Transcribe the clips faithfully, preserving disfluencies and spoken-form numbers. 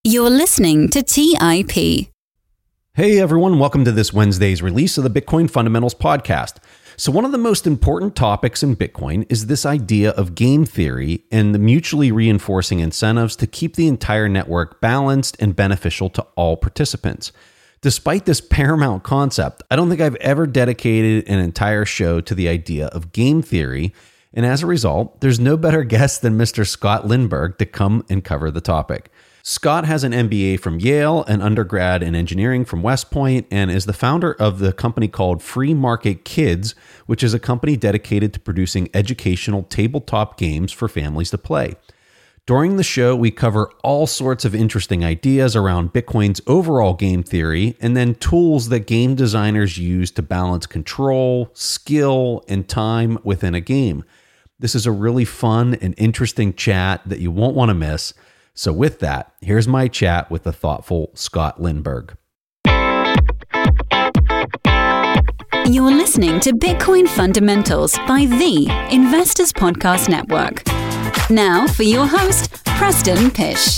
You're listening to T I P. Hey everyone, welcome to this Wednesday's release of the Bitcoin Fundamentals podcast. So one of the most important topics in Bitcoin is this idea of game theory and the mutually reinforcing incentives to keep the entire network balanced and beneficial to all participants. Despite this paramount concept, I don't think I've ever dedicated an entire show to the idea of game theory, and as a result, there's no better guest than Mister Scott Lindberg to come and cover the topic. Scott has an M B A from Yale, an undergrad in engineering from West Point, and is the founder of the company called Free Market Kids, which is a company dedicated to producing educational tabletop games for families to play. During the show, we cover all sorts of interesting ideas around Bitcoin's overall game theory, and then tools that game designers use to balance control, skill, and time within a game. This is a really fun and interesting chat that you won't want to miss. So with that, here's my chat with the thoughtful Scott Lindberg. You're listening to Bitcoin Fundamentals by the Investors Podcast Network. Now for your host, Preston Pysh.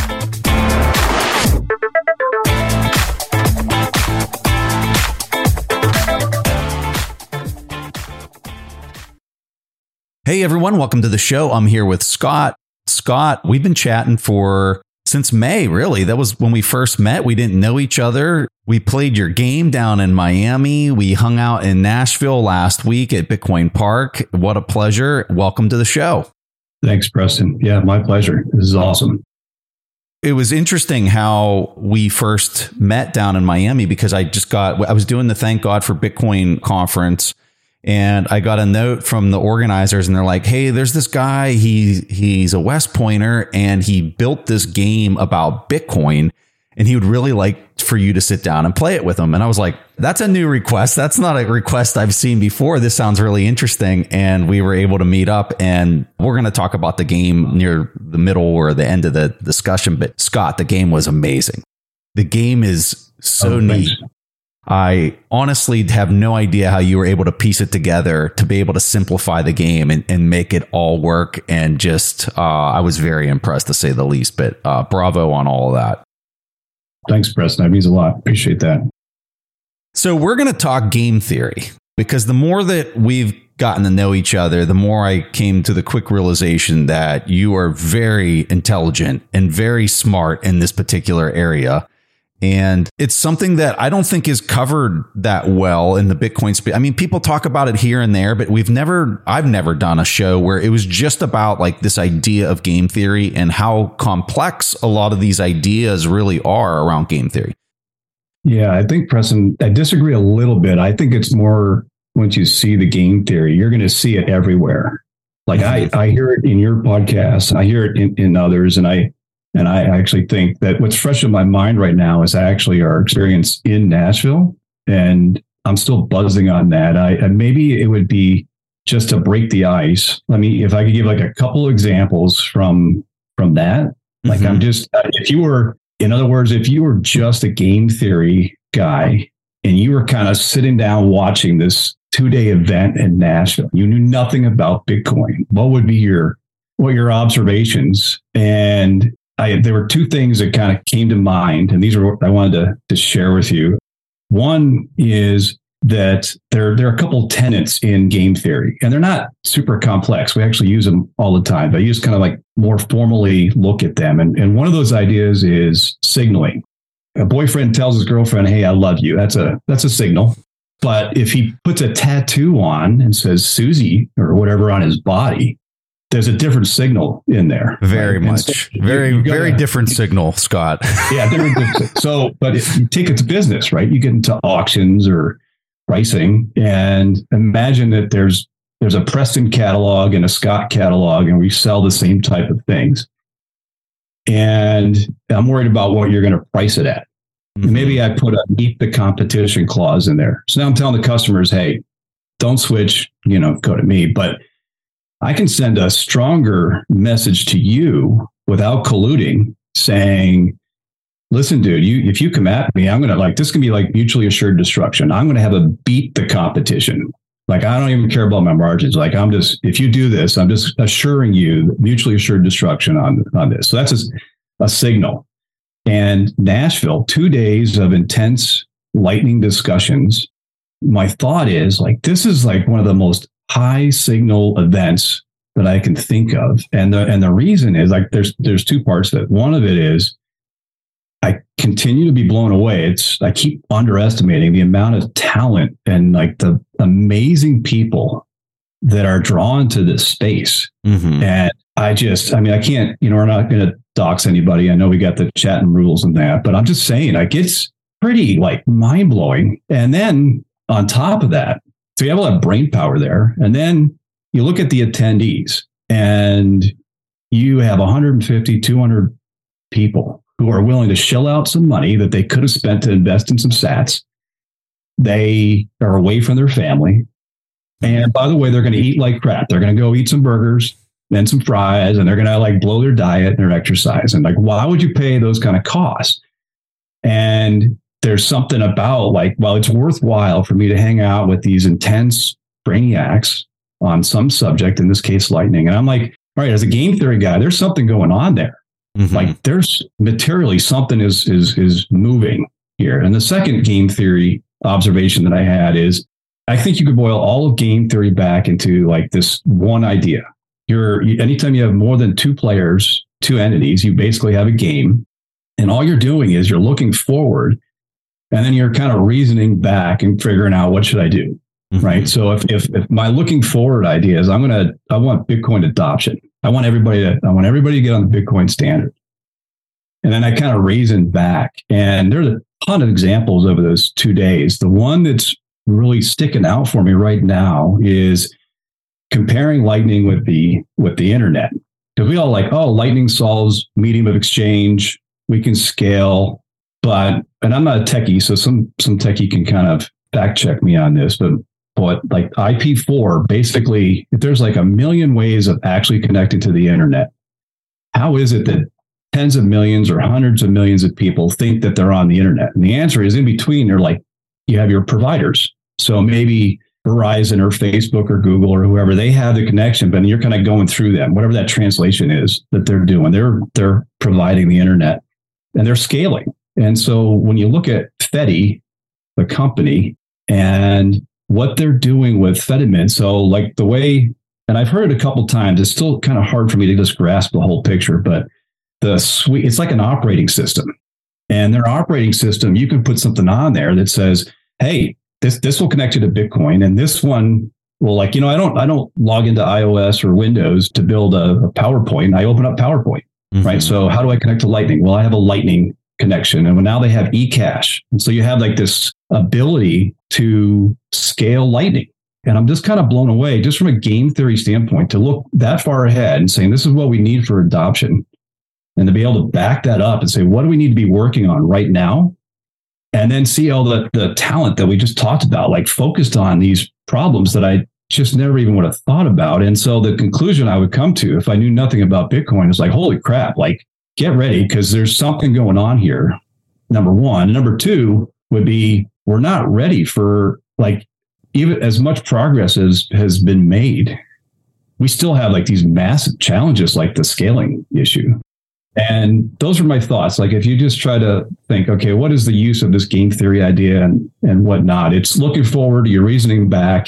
Hey everyone, welcome to the show. I'm here with Scott. Scott, we've been chatting for since May, really. That was when we first met. We didn't know each other. We played your game down in Miami. We hung out in Nashville last week at Bitcoin Park. What a pleasure. Welcome to the show. Thanks, Preston. Yeah, my pleasure. This is awesome. It was interesting how we first met down in Miami because I just got, I was doing the Thank God for Bitcoin conference. And I got a note from the organizers and they're like, hey, there's this guy. He he's a West Pointer and he built this game about Bitcoin and he would really like for you to sit down and play it with him. And I was like, that's a new request. That's not a request I've seen before. This sounds really interesting. And we were able to meet up and we're going to talk about the game near the middle or the end of the discussion. But Scott, the game was amazing. The game is so oh, neat. Thanks. I honestly have no idea how you were able to piece it together to be able to simplify the game and, and make it all work. And just, uh, I was very impressed to say the least, but uh, bravo on all of that. Thanks, Preston. That means a lot. Appreciate that. So we're going to talk game theory because the more that we've gotten to know each other, the more I came to the quick realization that you are very intelligent and very smart in this particular area. And it's something that I don't think is covered that well in the Bitcoin space. I mean, people talk about it here and there, but we've never, I've never done a show where it was just about like this idea of game theory and how complex a lot of these ideas really are around game theory. Yeah, I think, Preston, I disagree a little bit. I think it's more once you see the game theory, you're going to see it everywhere. Like mm-hmm. I, I hear it in your podcast, I hear it in, in others, and I, And I actually think that what's fresh in my mind right now is actually our experience in Nashville. And I'm still buzzing on that. I, and maybe it would be just to break the ice. Let me, if I could give like a couple examples from, from that, like mm-hmm. I'm just, if you were, in other words, if you were just a game theory guy and you were kind of sitting down watching this two day event in Nashville, you knew nothing about Bitcoin, what would be your, what your observations? And I, there were two things that kind of came to mind, and these are what I wanted to, to share with you. One is that there, there are a couple tenets in game theory, and they're not super complex. We actually use them all the time, but you just kind of like more formally look at them. And, and one of those ideas is signaling. A boyfriend tells his girlfriend, hey, I love you. That's a that's a signal. But if he puts a tattoo on and says Susie or whatever on his body, there's a different signal in there. Very right? much. So very, you, you very different signal, Scott. Yeah. Very different. So, but if you take it to business, right? You get into auctions or pricing and imagine that there's, there's a Preston catalog and a Scott catalog, and we sell the same type of things. And I'm worried about what you're going to price it at. Mm-hmm. And maybe I put a meet the competition clause in there. So now I'm telling the customers, hey, don't switch, you know, go to me, but I can send a stronger message to you without colluding, saying, listen, dude, you if you come at me, I'm going to like, this can be like mutually assured destruction. I'm going to have a beat the competition. Like, I don't even care about my margins. Like, I'm just, if you do this, I'm just assuring you mutually assured destruction on, on this. So that's a, a signal. And Nashville, two days of intense lightning discussions. My thought is like, this is like one of the most high signal events that I can think of. And the, and the reason is like, there's, there's two parts to it. One of it is I continue to be blown away. It's, I keep underestimating the amount of talent and like the amazing people that are drawn to this space. Mm-hmm. And I just, I mean, I can't, you know, we're not going to dox anybody. I know we got the chat and rules and that, but I'm just saying, like, it's pretty like mind blowing. And then on top of that, so you have a lot of brain power there. And then you look at the attendees and you have one hundred fifty, two hundred people who are willing to shell out some money that they could have spent to invest in some sats. They are away from their family. And by the way, they're going to eat like crap. They're going to go eat some burgers and some fries, and they're going to like blow their diet and their exercise. And like, why would you pay those kind of costs? And there's something about like, well, it's worthwhile for me to hang out with these intense brainiacs on some subject, in this case, lightning. And I'm like, all right, as a game theory guy, there's something going on there. Mm-hmm. Like there's materially something is, is, is moving here. And the second game theory observation that I had is, I think you could boil all of game theory back into like this one idea. You're anytime you have more than two players, two entities, you basically have a game. And all you're doing is you're looking forward, and then you're kind of reasoning back and figuring out, what should I do? Mm-hmm. Right. So if, if if my looking forward idea is I'm gonna I want Bitcoin adoption. I want everybody to I want everybody to get on the Bitcoin standard. And then I kind of reason back. And there's a ton of examples over those two days. The one that's really sticking out for me right now is comparing Lightning with the with the internet. Because we all like, oh, Lightning solves medium of exchange. We can scale. But, and I'm not a techie, so some some techie can kind of fact check me on this. But, but like I P four, basically, if there's like a million ways of actually connecting to the internet, how is it that tens of millions or hundreds of millions of people think that they're on the internet? And the answer is in between. They're like, you have your providers. So maybe Verizon or Facebook or Google or whoever, they have the connection, but you're kind of going through them, whatever that translation is that they're doing. They're they're providing the internet and they're scaling. And so when you look at Fedi, the company, and what they're doing with Fedimint, so like the way, and I've heard it a couple of times, it's still kind of hard for me to just grasp the whole picture, but the suite, it's like an operating system. And their operating system, you can put something on there that says, hey, this this will connect you to Bitcoin, and this one will, like, you know, I don't I don't log into iOS or Windows to build a, a PowerPoint. I open up PowerPoint, mm-hmm. right? So how do I connect to Lightning? Well, I have a Lightning connection, and now they have eCash, and so you have like this ability to scale Lightning. And I'm just kind of blown away, just from a game theory standpoint, to look that far ahead and saying this is what we need for adoption, and to be able to back that up and say, what do we need to be working on right now? And then see all the, the talent that we just talked about, like focused on these problems that I just never even would have thought about. And so the conclusion I would come to, if I knew nothing about Bitcoin, is like, holy crap, like get ready, because there's something going on here. Number one. And number two would be, we're not ready for, like, even as much progress as has been made, we still have like these massive challenges, like the scaling issue. And those are my thoughts. Like, if you just try to think, okay, what is the use of this game theory idea and, and whatnot? It's looking forward, you're reasoning back,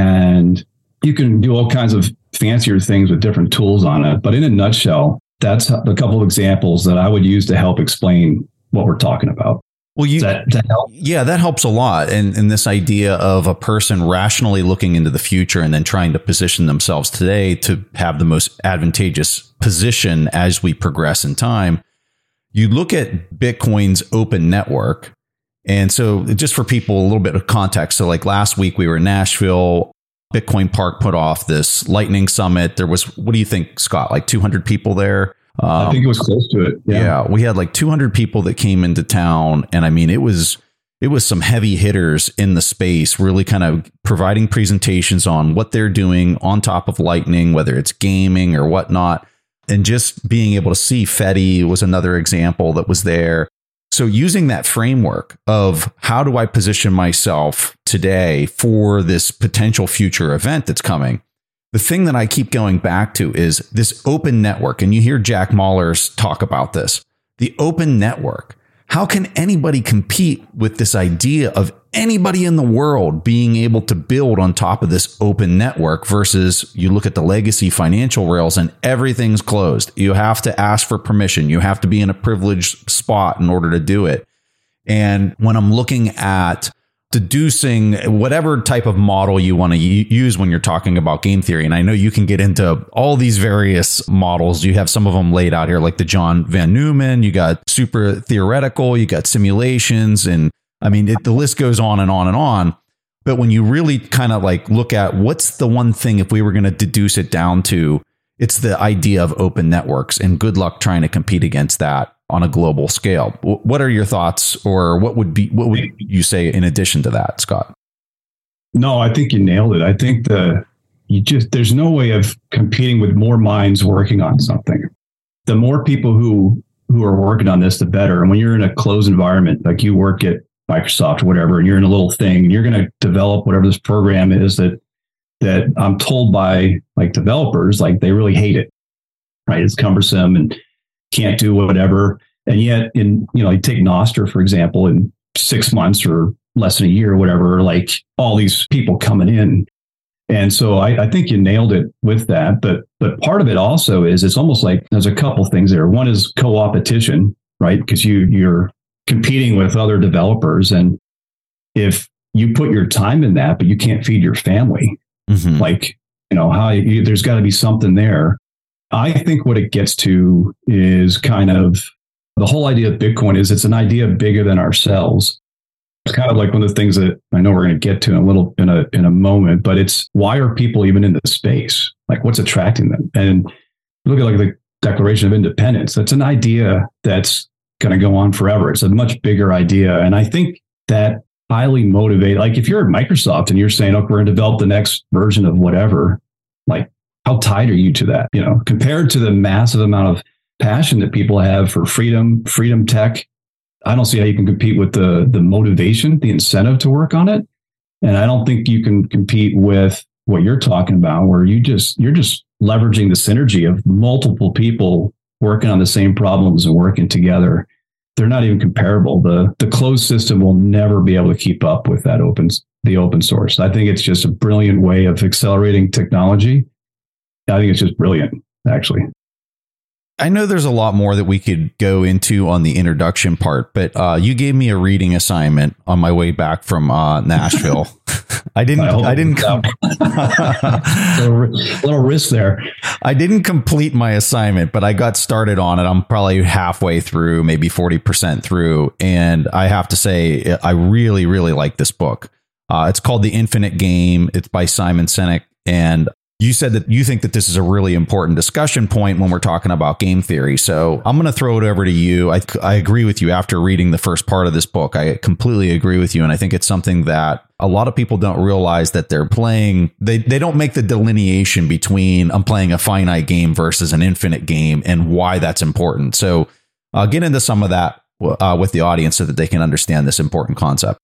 and you can do all kinds of fancier things with different tools on it. But in a nutshell, that's a couple of examples that I would use to help explain what we're talking about. Well, you, does that, does that help? Yeah, that helps a lot. And, and this idea of a person rationally looking into the future and then trying to position themselves today to have the most advantageous position as we progress in time. You look at Bitcoin's open network. And so just for people, a little bit of context. So like last week we were in Nashville, Bitcoin Park put off this Lightning Summit. There was, what do you think, Scott, like two hundred people there? Um, I think it was close to it. Yeah. yeah, we had like two hundred people that came into town. And I mean, it was it was some heavy hitters in the space, really kind of providing presentations on what they're doing on top of Lightning, whether it's gaming or whatnot. And just being able to see Fedi was another example that was there. So using that framework of how do I position myself today for this potential future event that's coming? The thing that I keep going back to is this open network. And you hear Jack Mallers talk about this. the open network. How can anybody compete with this idea of anybody in the world being able to build on top of this open network versus you look at the legacy financial rails and everything's closed. You have to ask for permission. You have to be in a privileged spot in order to do it. And when I'm looking at deducing whatever type of model you want to use when you're talking about game theory. And I know you can get into all these various models. You have some of them laid out here, like the John Van Neumann. You got super theoretical, you got simulations. And I mean, it, the list goes on and on and on. But when you really kind of like look at what's the one thing, if we were going to deduce it down to, it's the idea of open networks, and good luck trying to compete against that on a global scale. What are your thoughts, or what would be, what would you say in addition to that, Scott? No, I think you nailed it. I think the, you just, there's no way of competing with more minds working on something. The more people who, who are working on this, the better. And when you're in a closed environment, like you work at Microsoft or whatever, and you're in a little thing, and you're going to develop whatever this program is that, that I'm told by like developers, like they really hate it, right? It's cumbersome and can't do whatever. And yet in, you know, you take Nostr, for example, in six months or less than a year or whatever, like all these people coming in. And so I, I think you nailed it with that. But, but part of it also is it's almost like there's a couple things there. One is co-opetition, right? Because you, you're competing with other developers. And if you put your time in that, but you can't feed your family, mm-hmm. like, you know, how you, there's got to be something there. I think what it gets to is kind of the whole idea of Bitcoin is it's an idea bigger than ourselves. It's kind of like one of the things that I know we're going to get to in a little in a in a moment, but it's why are people even in the space? Like what's attracting them? And look at like the Declaration of Independence. That's an idea that's going to go on forever. It's a much bigger idea. And I think that highly motivated, like if you're at Microsoft and you're saying, okay, we're going to develop the next version of whatever, like how tied are you to that? You know, compared to the massive amount of passion that people have for freedom, freedom tech, I don't see how you can compete with the the motivation, the incentive to work on it. And I don't think you can compete with what you're talking about, where you just you're just leveraging the synergy of multiple people working on the same problems and working together. They're not even comparable. The the closed system will never be able to keep up with that open the open source. I think it's just a brilliant way of accelerating technology. I think it's just brilliant, actually. I know there's a lot more that we could go into on the introduction part, but uh, you gave me a reading assignment on my way back from uh, Nashville. I didn't. I, I didn't. Com- a little, little risk there. I didn't complete my assignment, but I got started on it. I'm probably halfway through, maybe forty percent through, and I have to say, I really, really like this book. Uh, it's called The Infinite Game. It's by Simon Sinek, and you said that you think that this is a really important discussion point when we're talking about game theory. So I'm going to throw it over to you. I, I agree with you after reading the first part of this book. I completely agree with you. And I think it's something that a lot of people don't realize that they're playing. They, they don't make the delineation between I'm playing a finite game versus an infinite game and why that's important. So I'll get into some of that uh, with the audience so that they can understand this important concept.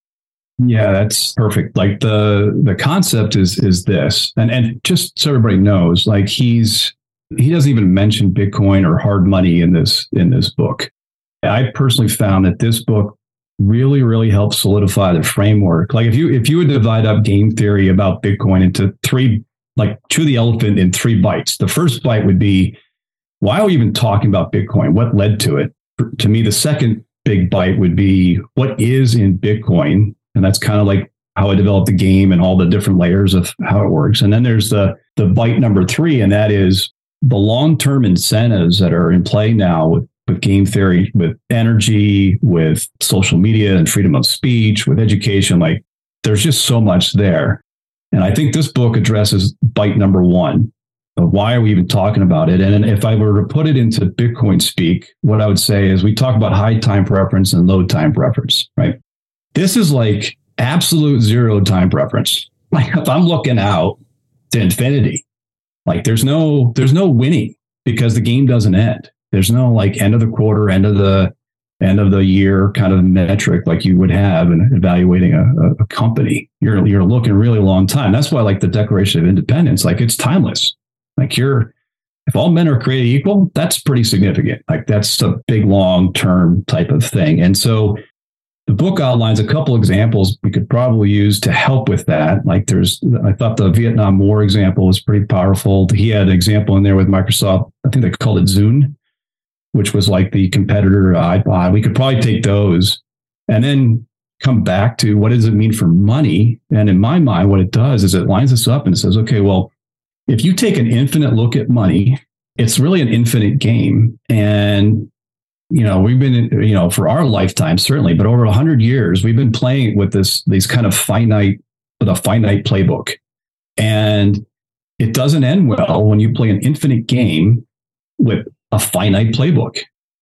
Yeah, that's perfect. Like the the concept is is this, and and just so everybody knows, like he's he doesn't even mention Bitcoin or hard money in this in this book. I personally found that this book really really helps solidify the framework. Like if you if you would divide up game theory about Bitcoin into three, like chew the elephant in three bites. The first bite would be, why are we even talking about Bitcoin? What led to it? To me, the second big bite would be, what is in Bitcoin? And that's kind of like how I developed the game and all the different layers of how it works. And then there's the the bite number three, and that is the long-term incentives that are in play now with, with game theory, with energy, with social media and freedom of speech, with education. Like there's just so much there. And I think this book addresses bite number one. Why are we even talking about it? And if I were to put it into Bitcoin speak, what I would say is we talk about high time preference and low time preference, right? This is like absolute zero time preference. Like if I'm looking out to infinity, like there's no there's no winning because the game doesn't end. There's no like end of the quarter, end of the end of the year kind of metric like you would have in evaluating a, a company. You're you're looking a really long time. That's why like the Declaration of Independence, like it's timeless. Like you're if all men are created equal, that's pretty significant. Like that's a big, long-term type of thing. And so the book outlines a couple examples we could probably use to help with that. Like there's, I thought the Vietnam War example was pretty powerful. He had an example in there with Microsoft. I think they called it Zune, which was like the competitor to iPod. We could probably take those and then come back to what does it mean for money? And in my mind, what it does is it lines us up and it says, okay, well, if you take an infinite look at money, it's really an infinite game. And, you know, we've been, you know, for our lifetime, certainly, but over a hundred years, we've been playing with this, these kind of finite, with a finite playbook. And it doesn't end well when you play an infinite game with a finite playbook.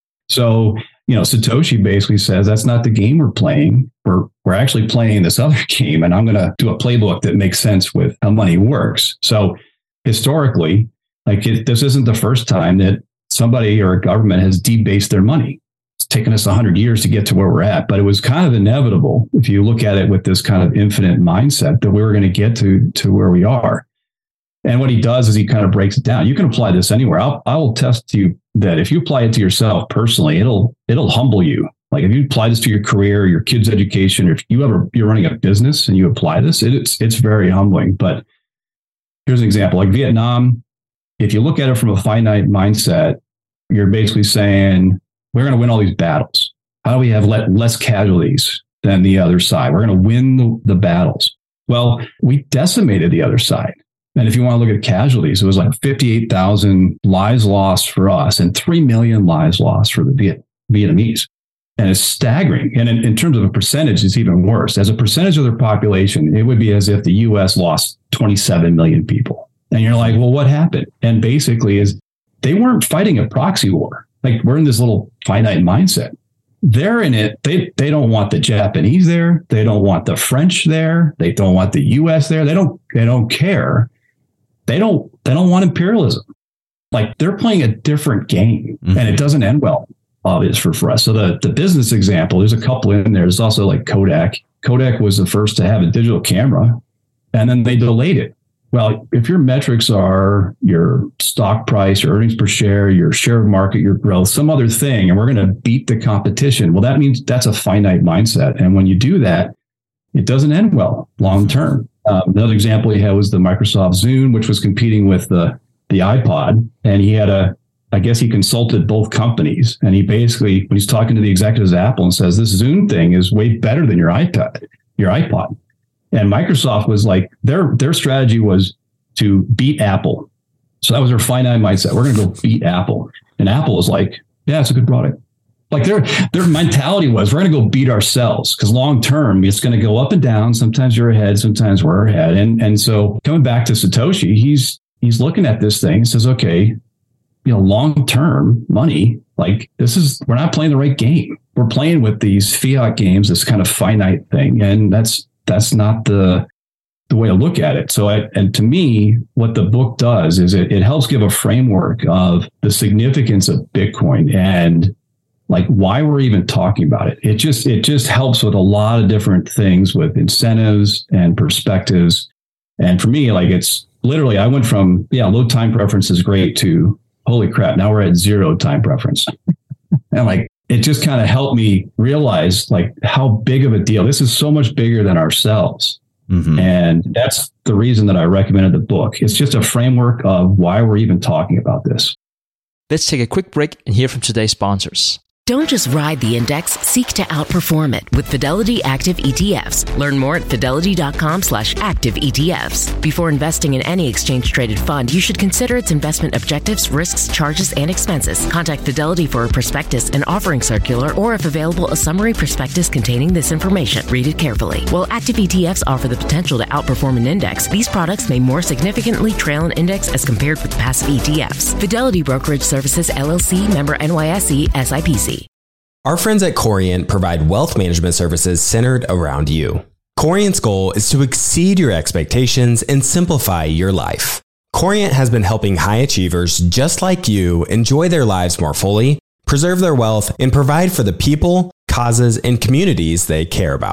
So, you know, Satoshi basically says that's not the game we're playing. We're we're actually playing this other game, and I'm going to do a playbook that makes sense with how money works. So historically, like it, this isn't the first time that somebody or a government has debased their money. It's taken us a hundred years to get to where we're at, but it was kind of inevitable if you look at it with this kind of infinite mindset that we were going to get to to where we are. And what he does is he kind of breaks it down. You can apply this anywhere. I'll, I will test you that if you apply it to yourself personally, it'll it'll humble you. Like if you apply this to your career, your kids' education, or if you ever you're running a business and you apply this, it, it's it's very humbling. But here's an example, like Vietnam. If you look at it from a finite mindset, you're basically saying we're going to win all these battles. How do we have let, less casualties than the other side? We're going to win the, the battles. Well, we decimated the other side. And if you want to look at casualties, it was like fifty-eight thousand lives lost for us and three million lives lost for the Viet- Vietnamese. And it's staggering. And in, in terms of a percentage, it's even worse. As a percentage of their population, it would be as if the U S lost twenty-seven million people. And you're like, well, what happened? And basically is they weren't fighting a proxy war. Like we're in this little finite mindset. They're in it. They they don't want the Japanese there. They don't want the French there. They don't want the U S there. They don't they don't care. They don't they don't want imperialism. Like they're playing a different game, mm-hmm. and it doesn't end well, obvious for, for us. So the, the business example, there's a couple in there. There's also like Kodak. Kodak was the first to have a digital camera, and then they delayed it. Well, if your metrics are your stock price, your earnings per share, your share of market, your growth, some other thing, and we're going to beat the competition, well, that means that's a finite mindset. And when you do that, it doesn't end well long term. Uh, another example he had was the Microsoft Zune, which was competing with the, the iPod. And he had a, I guess he consulted both companies. And he basically, when he's talking to the executives at Apple and says, this Zune thing is way better than your iPad, your iPod. And Microsoft was like, their their strategy was to beat Apple. So that was their finite mindset. We're going to go beat Apple. And Apple was like, yeah, it's a good product. Like their their mentality was, we're going to go beat ourselves because long term, it's going to go up and down. Sometimes you're ahead, sometimes we're ahead. And and so coming back to Satoshi, he's he's looking at this thing and says, okay, you know, long term money, like this is, we're not playing the right game. We're playing with these fiat games, this kind of finite thing. And that's that's not the the way to look at it. So, I, and to me, what the book does is it, it helps give a framework of the significance of Bitcoin and like why we're even talking about it. It just it just helps with a lot of different things with incentives and perspectives. And for me, like it's literally, I went from, yeah, low time preference is great to holy crap, now we're at zero time preference. And like, it just kind of helped me realize like how big of a deal. This is so much bigger than ourselves. Mm-hmm. And that's the reason that I recommended the book. It's just a framework of why we're even talking about this. Let's take a quick break and hear from today's sponsors. Don't just ride the index, seek to outperform it with Fidelity Active E T Fs. Learn more at fidelity.com slash active ETFs. Before investing in any exchange-traded fund, you should consider its investment objectives, risks, charges, and expenses. Contact Fidelity for a prospectus, an offering circular, or if available, a summary prospectus containing this information. Read it carefully. While active E T Fs offer the potential to outperform an index, these products may more significantly trail an index as compared with passive E T Fs. Fidelity Brokerage Services, L L C, member N Y S E, S I P C. Our friends at Corient provide wealth management services centered around you. Corient's goal is to exceed your expectations and simplify your life. Corient has been helping high achievers just like you enjoy their lives more fully, preserve their wealth, and provide for the people, causes, and communities they care about.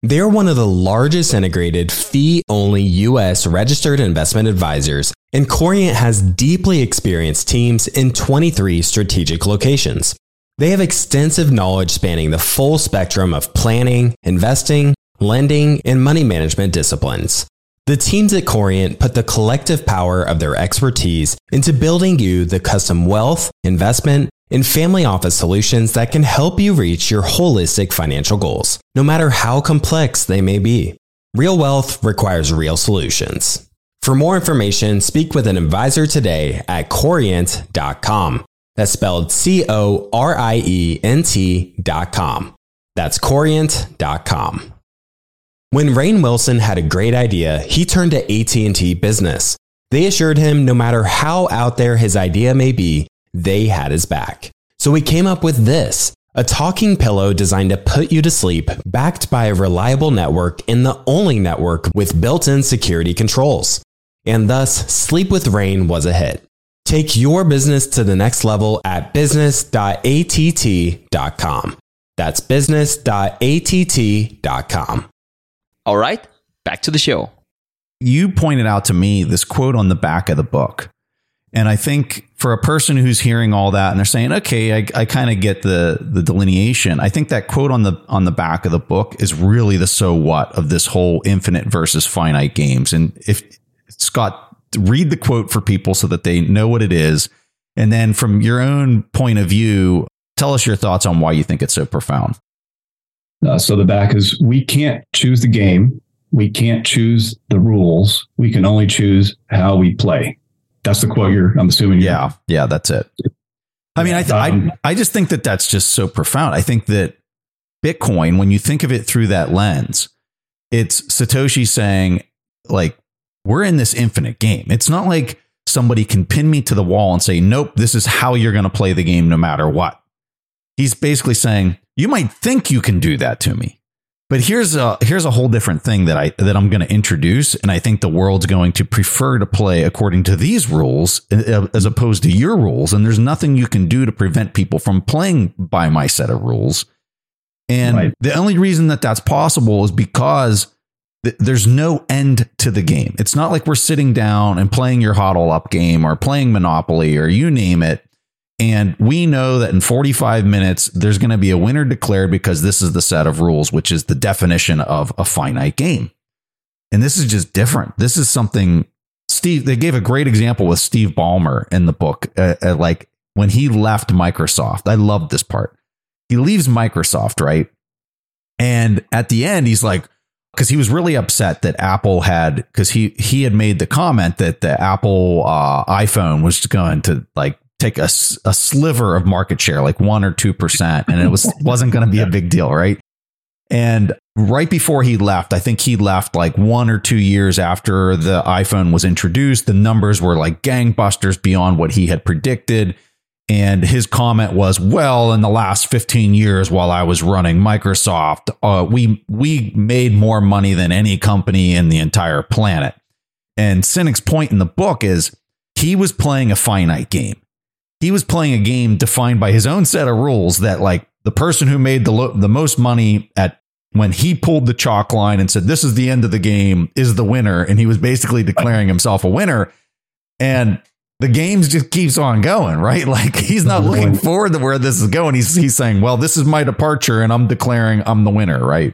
They're one of the largest integrated fee-only U S registered investment advisors, and Corient has deeply experienced teams in twenty-three strategic locations. They have extensive knowledge spanning the full spectrum of planning, investing, lending, and money management disciplines. The teams at Corient put the collective power of their expertise into building you the custom wealth, investment, and family office solutions that can help you reach your holistic financial goals, no matter how complex they may be. Real wealth requires real solutions. For more information, speak with an advisor today at corient dot com. That's spelled C O R I E N T dot com. That's corient dot com. When Rainn Wilson had a great idea, he turned to A T and T Business. They assured him no matter how out there his idea may be, they had his back. So he came up with this, a talking pillow designed to put you to sleep, backed by a reliable network and the only network with built-in security controls. And thus, Sleep with Rainn was a hit. Take your business to the next level at business dot A T T dot com. That's business dot A T T dot com. All right, back to the show. You pointed out to me this quote on the back of the book. And I think for a person who's hearing all that and they're saying, okay, I, I kind of get the the delineation. I think that quote on the on the back of the book is really the so what of this whole infinite versus finite games. And if Scott, read the quote for people so that they know what it is. And then from your own point of view, tell us your thoughts on why you think it's so profound. Uh, so the back is, we can't choose the game. We can't choose the rules. We can only choose how we play. That's the quote you're, I'm assuming. You're, yeah. Yeah, that's it. I mean, I, th- um, I, I just think that that's just so profound. I think that Bitcoin, when you think of it through that lens, it's Satoshi saying, like, we're in this infinite game. It's not like somebody can pin me to the wall and say, nope, this is how you're going to play the game no matter what. He's basically saying, you might think you can do that to me, but here's a here's a whole different thing that I that I'm going to introduce, and I think the world's going to prefer to play according to these rules as opposed to your rules. And there's nothing you can do to prevent people from playing by my set of rules. And right. The only reason that that's possible is because th- there's no end to the game. It's not like we're sitting down and playing your HODL up game or playing Monopoly or you name it. And we know that in forty-five minutes, there's going to be a winner declared because this is the set of rules, which is the definition of a finite game. And this is just different. This is something Steve, they gave a great example with Steve Ballmer in the book. Uh, uh, like when he left Microsoft, I loved this part. He leaves Microsoft, right? And at the end, he's like, because he was really upset that Apple had, because he, he had made the comment that the Apple uh, iPhone was going to like, take a, a sliver of market share, like one or two percent. And it was, wasn't going to be a big deal. Right. And right before he left, I think he left like one or two years after the iPhone was introduced. The numbers were like gangbusters beyond what he had predicted. And his comment was, well, in the last fifteen years, while I was running Microsoft, uh, we, we made more money than any company in the entire planet. And Sinek's point in the book is he was playing a finite game. He was playing a game defined by his own set of rules that like the person who made the lo- the most money at when he pulled the chalk line and said, this is the end of the game is the winner. And he was basically declaring himself a winner. And the game just keeps on going, right? Like he's not looking forward to where this is going. He's, he's saying, well, this is my departure and I'm declaring I'm the winner, right?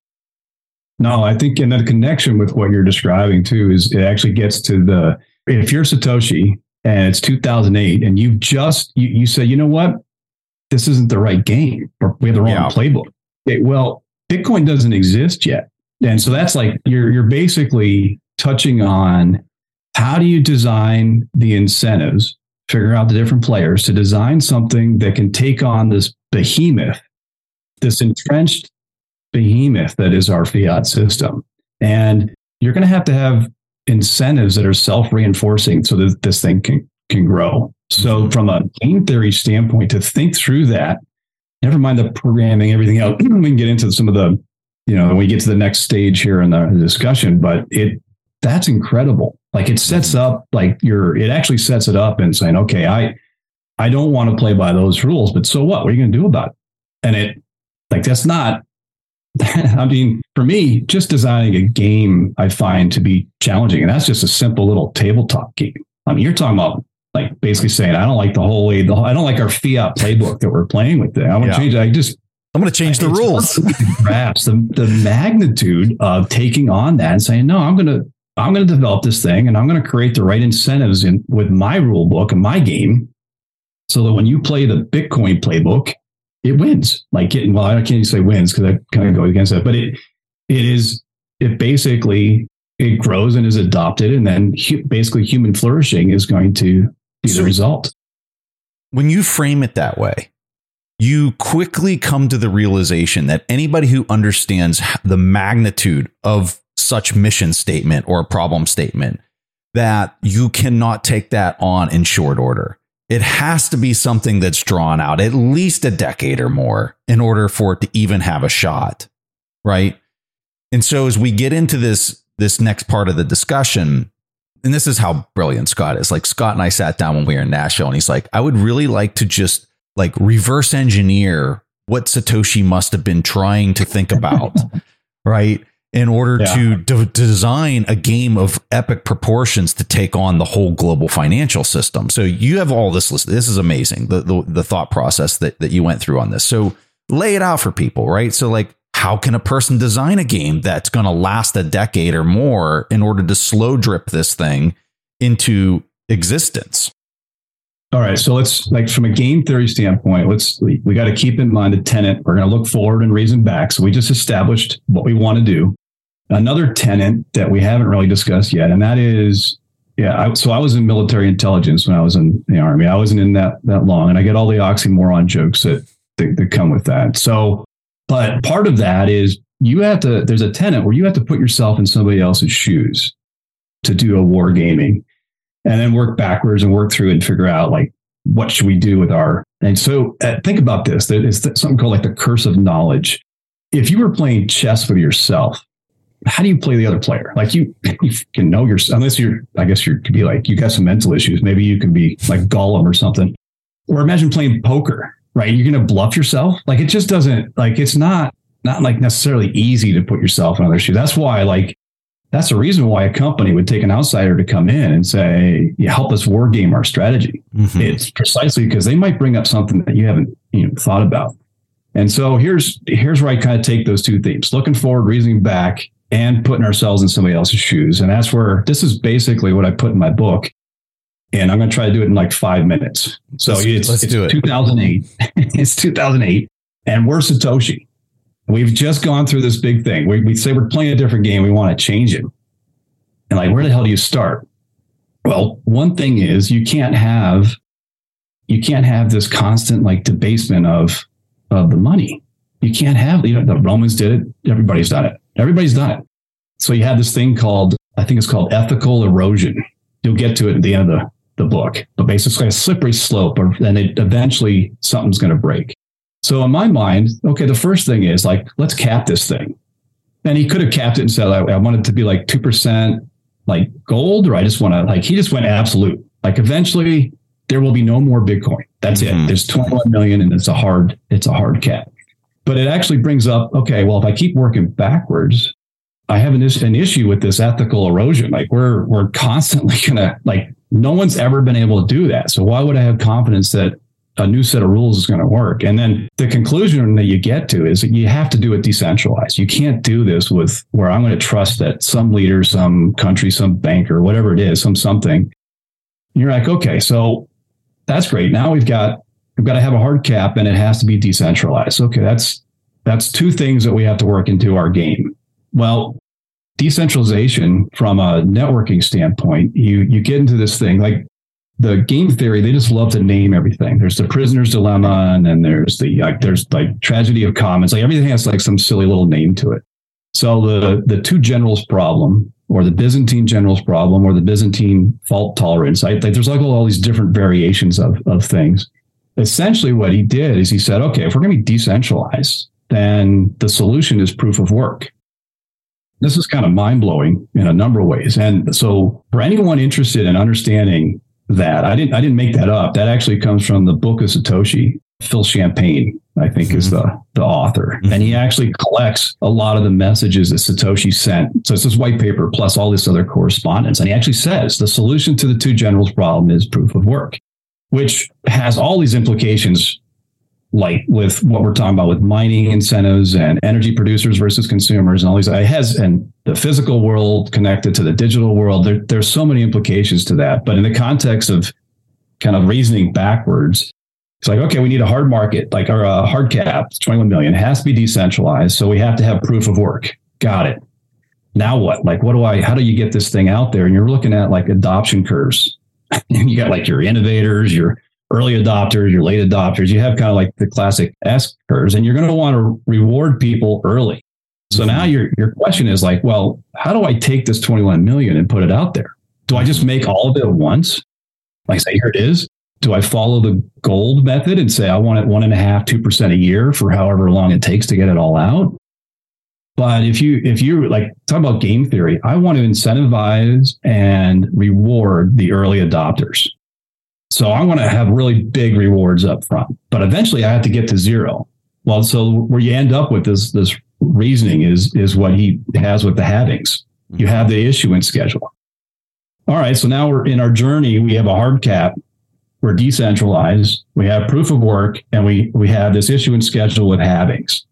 No, I think in the connection with what you're describing too, is it actually gets to the, if you're Satoshi, and it's two thousand eight, and you've just, you, you say, you know what? This isn't the right game, or we have the wrong yeah. playbook. Okay, well, Bitcoin doesn't exist yet. And so that's like, you're you're basically touching on how do you design the incentives, figure out the different players to design something that can take on this behemoth, this entrenched behemoth that is our fiat system. And you're going to have to have incentives that are self-reinforcing so that this thing can, can grow. So from a game theory standpoint, to think through that, never mind the programming, everything else, we can get into some of the, you know, when we get to the next stage here in the discussion, but it, that's incredible. Like it sets up like you're, it actually sets it up and saying, okay, I, I don't want to play by those rules, but so what? What are you going to do about it? And it, like, that's not I mean, for me, just designing a game I find to be challenging. And that's just a simple little tabletop game. I mean, you're talking about like basically saying, I don't like the whole way, the whole, I don't like our fiat playbook that we're playing with there. I want to yeah. change it. I just, I'm going to change the rules. Perhaps the, the magnitude of taking on that and saying, no, I'm going to, I'm going to develop this thing and I'm going to create the right incentives in with my rule book and my game so that when you play the Bitcoin playbook, it wins. Like, it, well, I can't even say wins because I kind of go against it, but it, it is, it basically, it grows and is adopted. And then hu- basically human flourishing is going to be so the result. When you frame it that way, you quickly come to the realization that anybody who understands the magnitude of such mission statement or problem statement, that you cannot take that on in short order. It has to be something that's drawn out at least a decade or more in order for it to even have a shot. Right. And so as we get into this, this next part of the discussion, and this is how brilliant Scott is. Like, Scott and I sat down when we were in Nashville and he's like, I would really like to just like reverse engineer what Satoshi must have been trying to think about. Right. In order yeah. to d- design a game of epic proportions to take on the whole global financial system. So you have all this list. This is amazing. The, the, the thought process that, that you went through on this. So lay it out for people, right? So like, how can a person design a game that's going to last a decade or more in order to slow drip this thing into existence? All right. So let's, like, from a game theory standpoint, let's, we, we got to keep in mind the tenet. We're going to look forward and reason back. So we just established what we want to do. Another tenet that we haven't really discussed yet, and that is, yeah, I, so I was in military intelligence when I was in the Army. I wasn't in that that long, and I get all the oxymoron jokes that, that, that come with that. So, but part of that is you have to, there's a tenet where you have to put yourself in somebody else's shoes to do a war gaming, and then work backwards and work through and figure out, like, what should we do with our, and so uh, think about this. There's something called like the curse of knowledge. If you were playing chess with yourself, how do you play the other player? Like, you, you can know yourself, unless you're, I guess you could be like, you got some mental issues. Maybe you can be like Gollum or something. Or imagine playing poker, right? You're going to bluff yourself. Like, it just doesn't, like, it's not, not like necessarily easy to put yourself in other shoes. That's why, like, that's the reason why a company would take an outsider to come in and say, yeah, help us war game our strategy. Mm-hmm. It's precisely because they might bring up something that you haven't you know, thought about. And so here's, here's where I kind of take those two themes, looking forward, reasoning back, and putting ourselves in somebody else's shoes. And that's where, this is basically what I put in my book. And I'm going to try to do it in like five minutes. So let's, it's, let's it's do it. two thousand eight. It's two thousand eight. And we're Satoshi. We've just gone through this big thing. We, we say we're playing a different game. We want to change it. And like, where the hell do you start? Well, one thing is you can't have, you can't have this constant like debasement of, of the money. You can't have, you know, the Romans did it. Everybody's done it. Everybody's done it. So you have this thing called, I think it's called ethical erosion. You'll get to it at the end of the, the book, but basically a slippery slope, or then it eventually something's going to break. So in my mind, okay, the first thing is like, let's cap this thing. And he could have capped it and said, I, I want it to be like two percent like gold, or I just want to, like, he just went absolute. Like, eventually there will be no more Bitcoin. That's mm-hmm. it. There's twenty-one million and it's a hard, it's a hard cap. But it actually brings up, okay, well, if I keep working backwards, I have an, an issue with this ethical erosion. Like, we're, we're constantly going to, like, no one's ever been able to do that. So why would I have confidence that a new set of rules is going to work? And then the conclusion that you get to is that you have to do it decentralized. You can't do this with where I'm going to trust that some leader, some country, some banker, whatever it is, some something. You're like, okay, so that's great. Now we've got, we've got to have a hard cap and it has to be decentralized. Okay, that's, that's two things that we have to work into our game. Well, decentralization from a networking standpoint, you, you get into this thing like, the game theory, they just love to name everything. There's the prisoner's dilemma, and then there's the like, there's like tragedy of commons. Like, everything has like some silly little name to it. So the the two generals problem, or the Byzantine generals problem, or the Byzantine fault tolerance, I, like, there's like all these different variations of of things. Essentially, what he did is he said, okay, if we're going to be decentralized, then the solution is proof of work. This is kind of mind blowing in a number of ways. And so, for anyone interested in understanding that, I didn't I didn't make that up. That actually comes from the Book of Satoshi. Phil Champagne, I think, mm-hmm. is the, the author. Mm-hmm. And he actually collects a lot of the messages that Satoshi sent. So it's this white paper plus all this other correspondence. And he actually says the solution to the two generals problem is proof of work, which has all these implications, like with what we're talking about with mining incentives and energy producers versus consumers and all these. It has, and the physical world connected to the digital world. There, there's so many implications to that. But in the context of kind of reasoning backwards, it's like, okay, we need a hard market, like our uh, hard cap, twenty-one million. It has to be decentralized. So we have to have proof of work. Got it. Now what? Like, what do I, how do you get this thing out there? And you're looking at like adoption curves. And you got like your innovators, your early adopters, your late adopters. You have kind of like the classic S curves, and you're going to want to reward people early. So now your your question is like, well, how do I take this twenty-one million and put it out there? Do I just make all of it at once? Like say, here it is. Do I follow the gold method and say I want it one and a half, two percent a year for however long it takes to get it all out? But if you if you like talk about game theory, I want to incentivize and reward the early adopters. So I want to have really big rewards up front, but eventually I have to get to zero. Well, so where you end up with this this reasoning is is what he has with the halvings. You have the issuance schedule. All right, so now we're in our journey. We have a hard cap. We're decentralized. We have proof of work, and we we have this issuance schedule with halvings.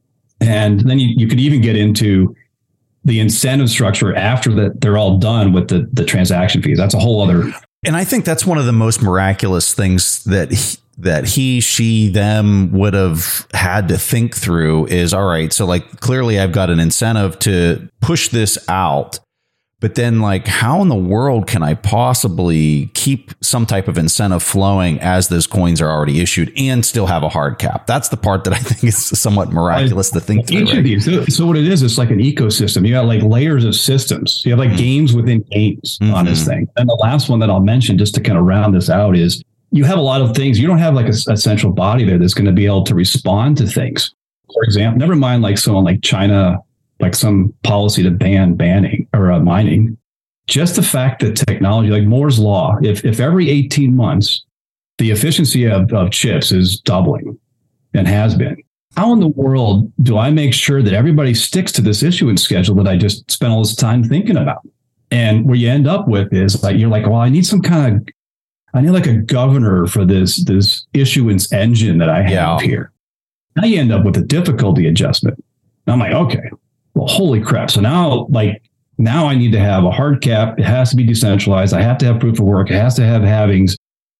And then you, you could even get into the incentive structure after that they're all done with the, the transaction fees. That's a whole other. And I think that's one of the most miraculous things that he, that he, she, them would have had to think through is, all right, so like clearly I've got an incentive to push this out. But then, like, how in the world can I possibly keep some type of incentive flowing as those coins are already issued and still have a hard cap? That's the part that I think is somewhat miraculous I, to think through. Right? So, so what it is, it's like an ecosystem. You got like layers of systems. You have like mm-hmm. games within games mm-hmm. on this thing. And the last one that I'll mention, just to kind of round this out, is you have a lot of things. You don't have like a, a central body there that's going to be able to respond to things. For example, never mind like someone like China, like some policy to ban banning or uh, mining, just the fact that technology, like Moore's law, if if every eighteen months, the efficiency of, of chips is doubling and has been, how in the world do I make sure that everybody sticks to this issuance schedule that I just spent all this time thinking about? And where you end up with is like, you're like, well, I need some kind of, I need like a governor for this, this issuance engine that I have yeah. here. Now you end up with a difficulty adjustment. And I'm like, okay. Well, holy crap. So now, like, now I need to have a hard cap. It has to be decentralized. I have to have proof of work. It has to have halvings.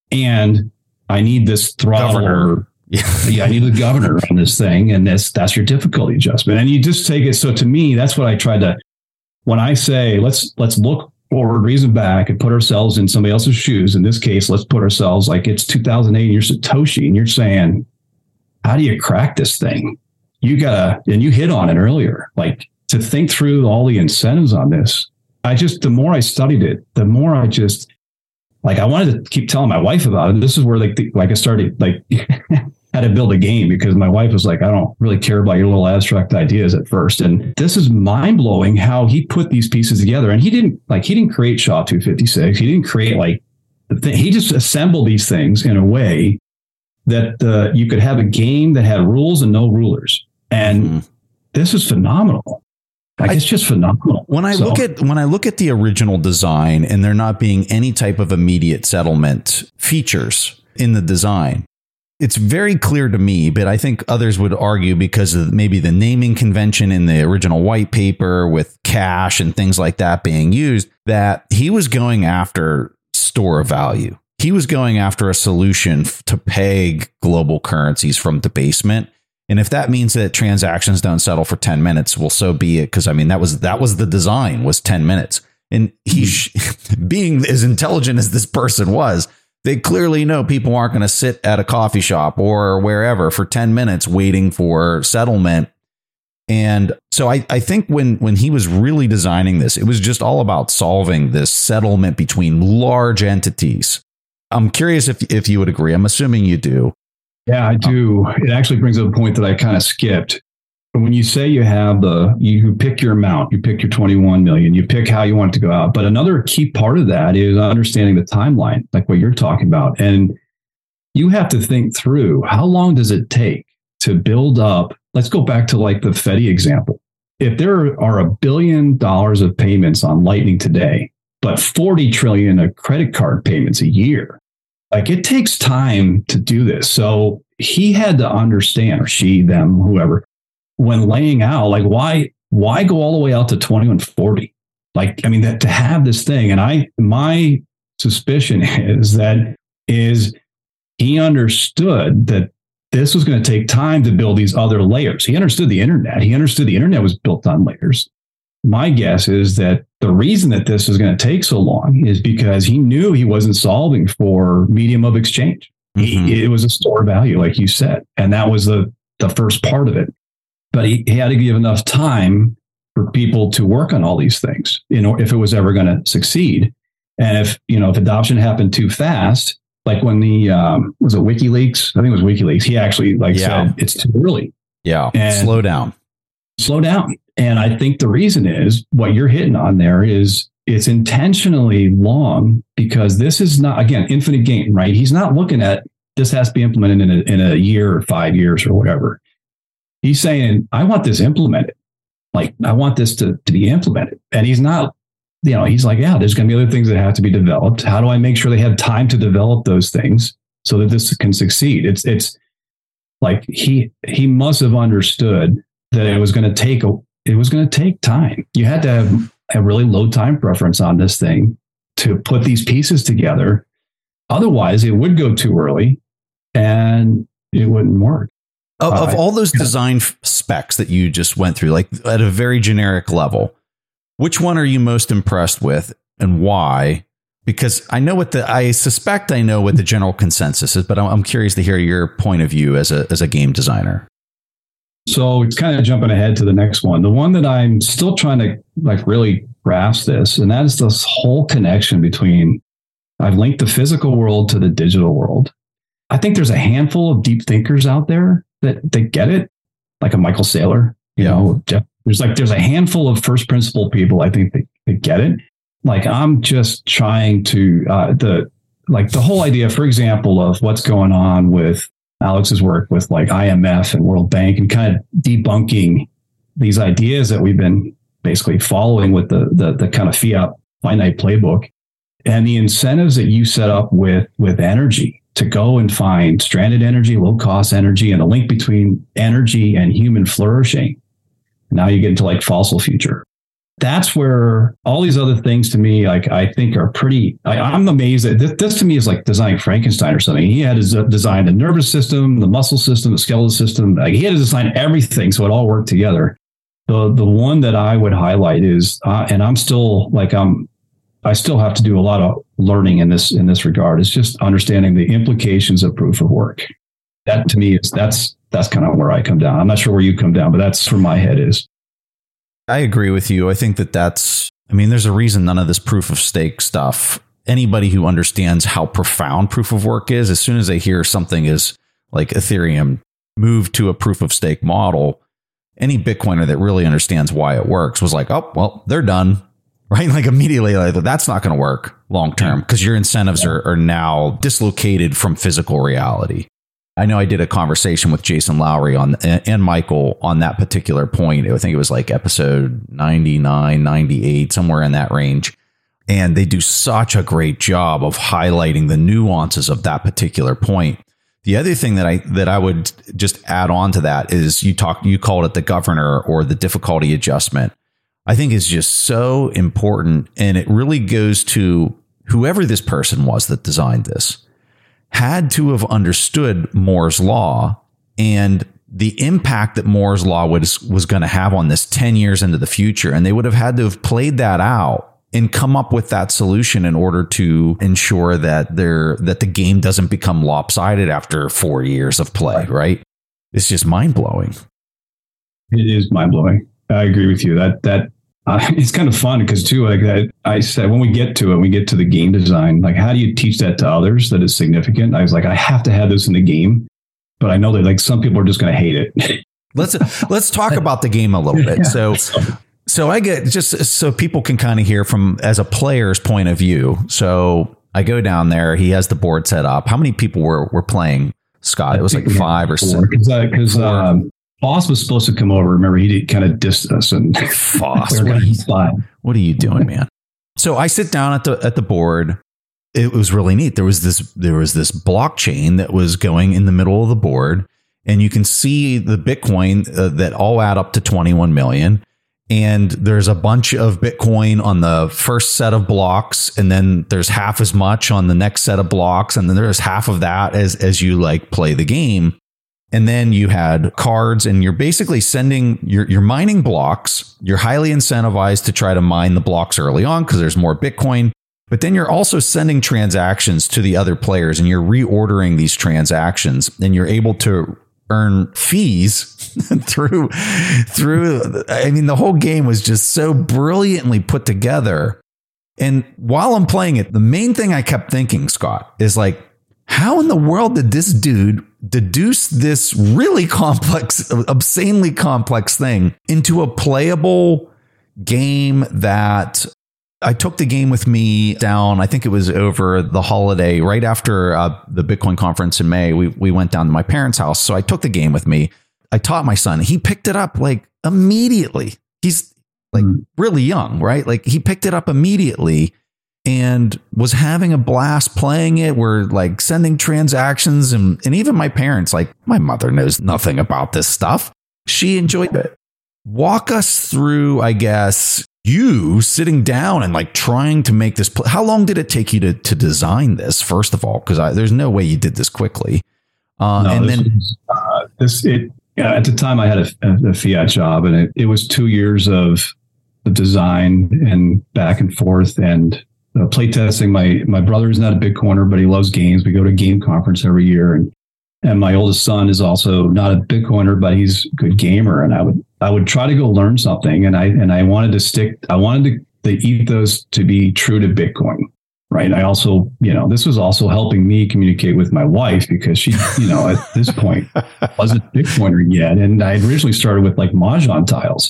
And I need this throttle. Or, yeah. yeah, I need a governor on this thing. And that's, that's your difficulty adjustment. And you just take it. So to me, that's what I tried to, when I say, let's, let's look forward, reason back and put ourselves in somebody else's shoes. In this case, let's put ourselves like it's two thousand eight and you're Satoshi and you're saying, how do you crack this thing? You gotta, and you hit on it earlier, like to think through all the incentives on this. I just, the more I studied it, the more I just, like, I wanted to keep telling my wife about it. This is where, like, the, like I started, like, had to build a game because my wife was like, I don't really care about your little abstract ideas at first. And this is mind blowing how he put these pieces together. And he didn't, like, he didn't create S H A two fifty-six. He didn't create, like, the thing. He just assembled these things in a way that uh, you could have a game that had rules and no rulers. And mm-hmm. this is phenomenal. Like, I, it's just phenomenal. When I so, look at when I look at the original design and there not being any type of immediate settlement features in the design, it's very clear to me, but I think others would argue because of maybe the naming convention in the original white paper with cash and things like that being used, that he was going after store of value. He was going after a solution to peg global currencies from debasement. And if that means that transactions don't settle for ten minutes, well, so be it. Because I mean, that was that was the design, was ten minutes. And he, mm-hmm. being as intelligent as this person was, they clearly know people aren't going to sit at a coffee shop or wherever for ten minutes waiting for settlement. And so I, I think when when he was really designing this, it was just all about solving this settlement between large entities. I'm curious if if you would agree. I'm assuming you do. Yeah, I do. It actually brings up a point that I kind of skipped. When you say you have the, you pick your amount, you pick your twenty-one million, you pick how you want it to go out. But another key part of that is understanding the timeline, like what you're talking about. And you have to think through, how long does it take to build up? Let's go back to like the Fedi example. If there are a billion dollars of payments on Lightning today, but forty trillion of credit card payments a year, like it takes time to do this. So he had to understand, or she, them, whoever, when laying out, like, why, why go all the way out to twenty-one forty? Like, I mean, that to have this thing, and I, my suspicion is that is he understood that this was going to take time to build these other layers. He understood the internet. He understood the internet was built on layers. My guess is that the reason that this is going to take so long is because he knew he wasn't solving for medium of exchange. Mm-hmm. He, it was a store value, like you said, and that was the, the first part of it. But he, he had to give enough time for people to work on all these things, you know, if it was ever going to succeed. And if, you know, if adoption happened too fast, like when the, um, was it WikiLeaks? I think it was WikiLeaks. He actually like yeah. said, it's too early. Yeah. And slow down. Slow down. And I think the reason is what you're hitting on there is it's intentionally long because this is not, again, infinite game, right? He's not looking at this has to be implemented in a, in a year or five years or whatever. He's saying, I want this implemented. Like, I want this to, to be implemented. And he's not, you know, he's like, yeah, there's going to be other things that have to be developed. How do I make sure they have time to develop those things so that this can succeed? It's, it's like he, he must have understood that it was going to take a, it was going to take time. You had to have a really low time preference on this thing to put these pieces together. Otherwise, it would go too early and it wouldn't work. Of, of uh, all those design f- specs that you just went through, like at a very generic level, which one are you most impressed with and why? Because I know what the, I suspect I know what the general consensus is, but I'm, I'm curious to hear your point of view as a, as a game designer. So it's kind of jumping ahead to the next one. The one that I'm still trying to like really grasp this, and that is this whole connection between, I've linked the physical world to the digital world. I think there's a handful of deep thinkers out there that, that get it, like a Michael Saylor, you yeah. know, Jeff, there's like, there's a handful of first principle people, I think, that, that get it. Like, I'm just trying to, uh, the, like the whole idea, for example, of what's going on with Alex's work with like I M F and World Bank and kind of debunking these ideas that we've been basically following with the, the, the kind of fiat finite playbook and the incentives that you set up with, with energy to go and find stranded energy, low cost energy, and the link between energy and human flourishing. Now you get into like fossil future. That's where all these other things to me, like I think are pretty, I, I'm amazed that this, this to me is like designing Frankenstein or something. He had to design the nervous system, the muscle system, the skeletal system. Like he had to design everything so it all worked together. The the one that I would highlight is, uh, and I'm still like, I'm, I still have to do a lot of learning in this, in this regard. It's just understanding the implications of proof of work. That to me is, that's, that's kind of where I come down. I'm not sure where you come down, but that's where my head is. I agree with you. I think that that's, I mean, there's a reason none of this proof of stake stuff, anybody who understands how profound proof of work is, as soon as they hear something is like Ethereum moved to a proof of stake model, any Bitcoiner that really understands why it works was like, oh, well, they're done, right? Like immediately, like that's not going to work long term because your incentives are, are now dislocated from physical reality. I know I did a conversation with Jason Lowry on and Michael on that particular point. I think it was like episode ninety-nine, ninety-eight, somewhere in that range. And they do such a great job of highlighting the nuances of that particular point. The other thing that I that I would just add on to that is you talk you called it the governor or the difficulty adjustment. I think is just so important. And it really goes to whoever this person was that designed this had to have understood Moore's law and the impact that Moore's law was, was going to have on this ten years into the future. And they would have had to have played that out and come up with that solution in order to ensure that they're, that the game doesn't become lopsided after four years of play, right? It's just mind blowing. It is mind blowing. I agree with you. That, that, Uh, it's kind of fun because too, like that, I said, when we get to it, we get to the game design, like how do you teach that to others that is significant? I was like, I have to have this in the game, but I know that like some people are just going to hate it. let's, let's talk about the game a little bit. So, so I get just so people can kind of hear from as a player's point of view. So I go down there. He has the board set up. How many people were were playing, Scott? It was like five or six. Because um, Foss was supposed to come over. Remember, he did kind of dissed us and Foss. What are, you, what are you doing, man? So I sit down at the at the board. It was really neat. There was this there was this blockchain that was going in the middle of the board, and you can see the Bitcoin uh, that all add up to twenty-one million. And there's a bunch of Bitcoin on the first set of blocks, and then there's half as much on the next set of blocks, and then there's half of that as as you like play the game. And then you had cards, and you're basically sending you're you're mining blocks. You're highly incentivized to try to mine the blocks early on because there's more Bitcoin. But then you're also sending transactions to the other players, and you're reordering these transactions, and you're able to earn fees through through I mean the whole game was just so brilliantly put together. And while I'm playing it, the main thing I kept thinking, Scott, is like, how in the world did this dude deduce this really complex, obscenely complex thing into a playable game that I took the game with me down. I think it was over the holiday, right after uh, the Bitcoin conference in May. We we went down to my parents' house. So I took the game with me. I taught my son. He picked it up like immediately. He's like mm. really young, right? Like he picked it up immediately and was having a blast playing it. We're like sending transactions. And, and even my parents, like my mother knows nothing about this stuff. She enjoyed it. Walk us through, I guess, you sitting down and like trying to make this. Pl- How long did it take you to, to design this, first of all? Because there's no way you did this quickly. Uh, no, and this then was, uh, this, it, yeah, at the time I had a, a fiat job, and it, it was two years of the design and back and forth and uh, play testing. My, my brother is not a Bitcoiner, but he loves games. We go to a game conference every year, and And my oldest son is also not a Bitcoiner, but he's a good gamer. And I would I would try to go learn something. And I and I wanted to stick. I wanted the, the ethos to be true to Bitcoin, right? I also, you know, this was also helping me communicate with my wife because she, you know, at this point wasn't a Bitcoiner yet. And I originally started with like Mahjong tiles.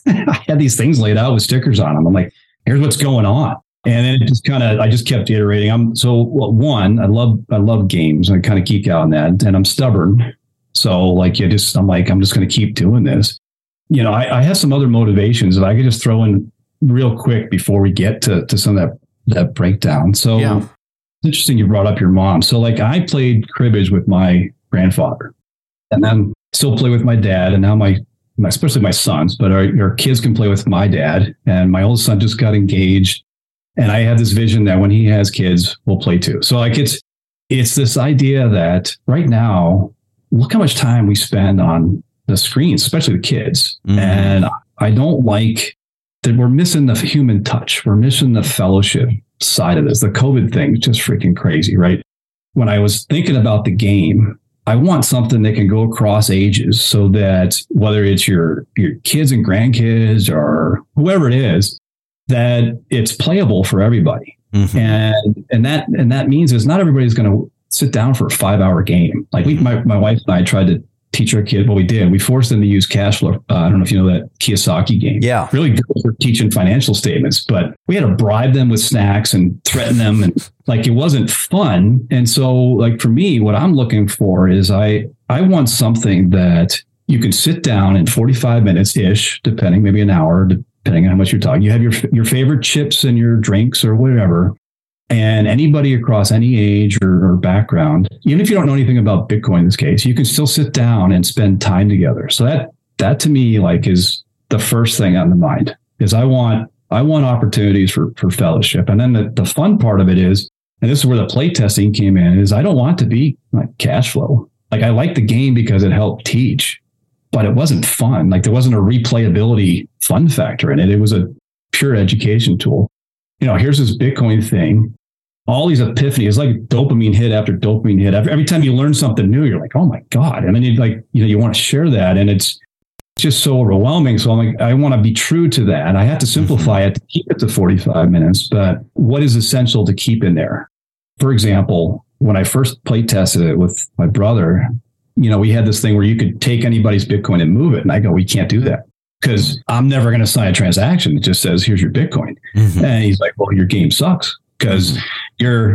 I had these things laid out with stickers on them. I'm like, here's what's going on. And then it just kind of, I just kept iterating. I'm so well, one, I love, I love games. I kind of geek out on that, and I'm stubborn. So like, you just, I'm like, I'm just going to keep doing this. You know, I, I have some other motivations that I could just throw in real quick before we get to, to some of that, that breakdown. So yeah. It's interesting you brought up your mom. So like I played cribbage with my grandfather, and then still play with my dad. And now my, my especially my sons, but our, our kids can play with my dad. And my oldest son just got engaged. And I have this vision that when he has kids, we'll play too. So like it's it's this idea that right now, look how much time we spend on the screens, especially the kids. Mm-hmm. And I don't like that we're missing the human touch. We're missing the fellowship side of this. The COVID thing is just freaking crazy, right? When I was thinking about the game, I want something that can go across ages so that whether it's your your kids and grandkids or whoever it is, that it's playable for everybody. Mm-hmm. And and that and that means is not everybody's going to sit down for a five hour game. Like we, my, my wife and I tried to teach our kids. Well, we did. We forced them to use cash flow. Uh, I don't know if you know that Kiyosaki game. Yeah. Really good for teaching financial statements, but we had to bribe them with snacks and threaten them. And like, it wasn't fun. And so like for me, what I'm looking for is I, I want something that you can sit down in forty-five minutes ish, depending, maybe an hour, depending on how much you're talking. You have your, your favorite chips and your drinks or whatever. And anybody across any age or, or background, even if you don't know anything about Bitcoin in this case, you can still sit down and spend time together. So that that to me like is the first thing on the mind is I want I want opportunities for for fellowship. And then the, the fun part of it is, and this is where the play testing came in, is I don't want to be like cash flow. Like I like the game because it helped teach, but it wasn't fun. Like there wasn't a replayability fun factor in it. It was a pure education tool. You know, here's this Bitcoin thing. All these epiphanies, like dopamine hit after dopamine hit. Every, every time you learn something new, you're like, oh my God. And then you like, you know, you want to share that. And it's just so overwhelming. So I'm like, I want to be true to that. I have to simplify it to keep it to forty-five minutes. But what is essential to keep in there? For example, when I first play tested it with my brother, you know, we had this thing where you could take anybody's Bitcoin and move it. And I go, we can't do that because I'm never going to sign a transaction that just says, here's your Bitcoin. Mm-hmm. And he's like, well, your game sucks. Because you're